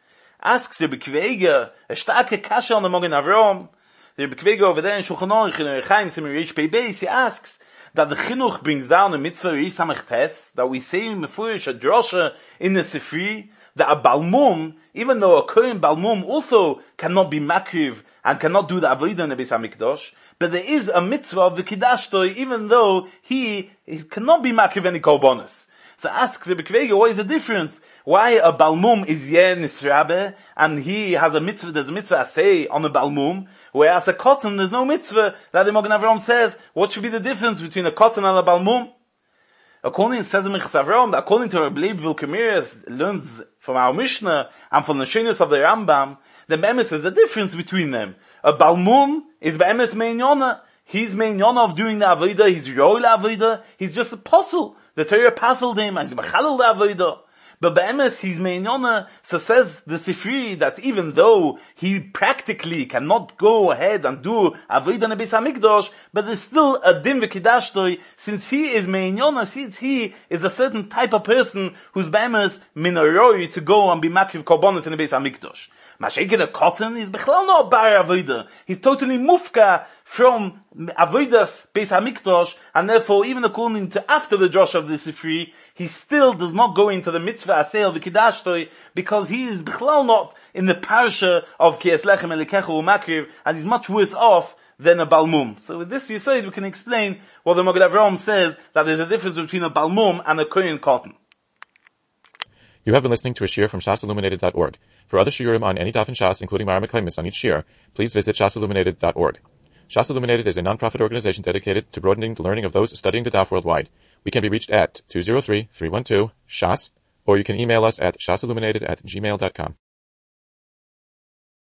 Asks Rebbe Kveiger, a starke kasha on the Mogen Avraham. The Rebbe Kveiger over there in Shulchan Aruch in Erechaim Simon Reish Pei Beis, he asks that the chinuch brings down a mitzvah Reish Samech Tes, that we say in Mefurish a drosha in the Sifri, that a balmum, even though a Kohen balmum also cannot be makriv and cannot do the avodah in the Beis HaMikdash, but there is a mitzvah of the Kiddashtoi, even though he cannot be makriv any korbanos. So asks Rebbe Kveiger, what is the difference? Why a balmum is yer nisrabe, and he has a mitzvah, there's a mitzvah asay on a balmum, whereas a cotton, there's no mitzvah, that the Mogen Avraham says, what should be the difference between a cotton and a balmum? According to Avraham, according to Rabbi Leib Vilkemiris learns from our Mishnah and from the Sheinos of the Rambam, the Be'emes is the difference between them. A balmum is Be'emes meinyona. He's meinyona of doing the avodah, he's roi avodah, he's just a apostle. The Torah puzzled him, and he's mechalel the avodah. But Be'emes, he's meinyona, so says the Sifri that even though he practically cannot go ahead and do avodah in the Beis HaMikdash, but there's still a din v'Kiddashtoi, since he is meinyona, since he is a certain type of person who's Be'emes minaroi to go and be makriv korbanos in the Beis HaMikdash. Mashaykin a cotton is bechlal not bar avodah. He's totally mufka from avodas Beis HaMikdash, and therefore, even according to after the Josh of the Sifri, he still does not go into the mitzvah asay of the Kiddashtoi, because he is bechlal not in the parsha of Ki es lechem elikecha hu makriv, and he's much worse off than a balmum. So with this Yesod, we can explain what the Mogen Avraham says, that there's a difference between a balmum and a Kohen cotton. You have been listening to a shiur from shasilluminated.org. For other shiurim on any daf in Shas, including Mara Meklemis on each shiur, please visit shasilluminated.org. Shas Illuminated is a non-profit organization dedicated to broadening the learning of those studying the daf worldwide. We can be reached at 203-312-SHAS, or you can email us at shasilluminated@gmail.com.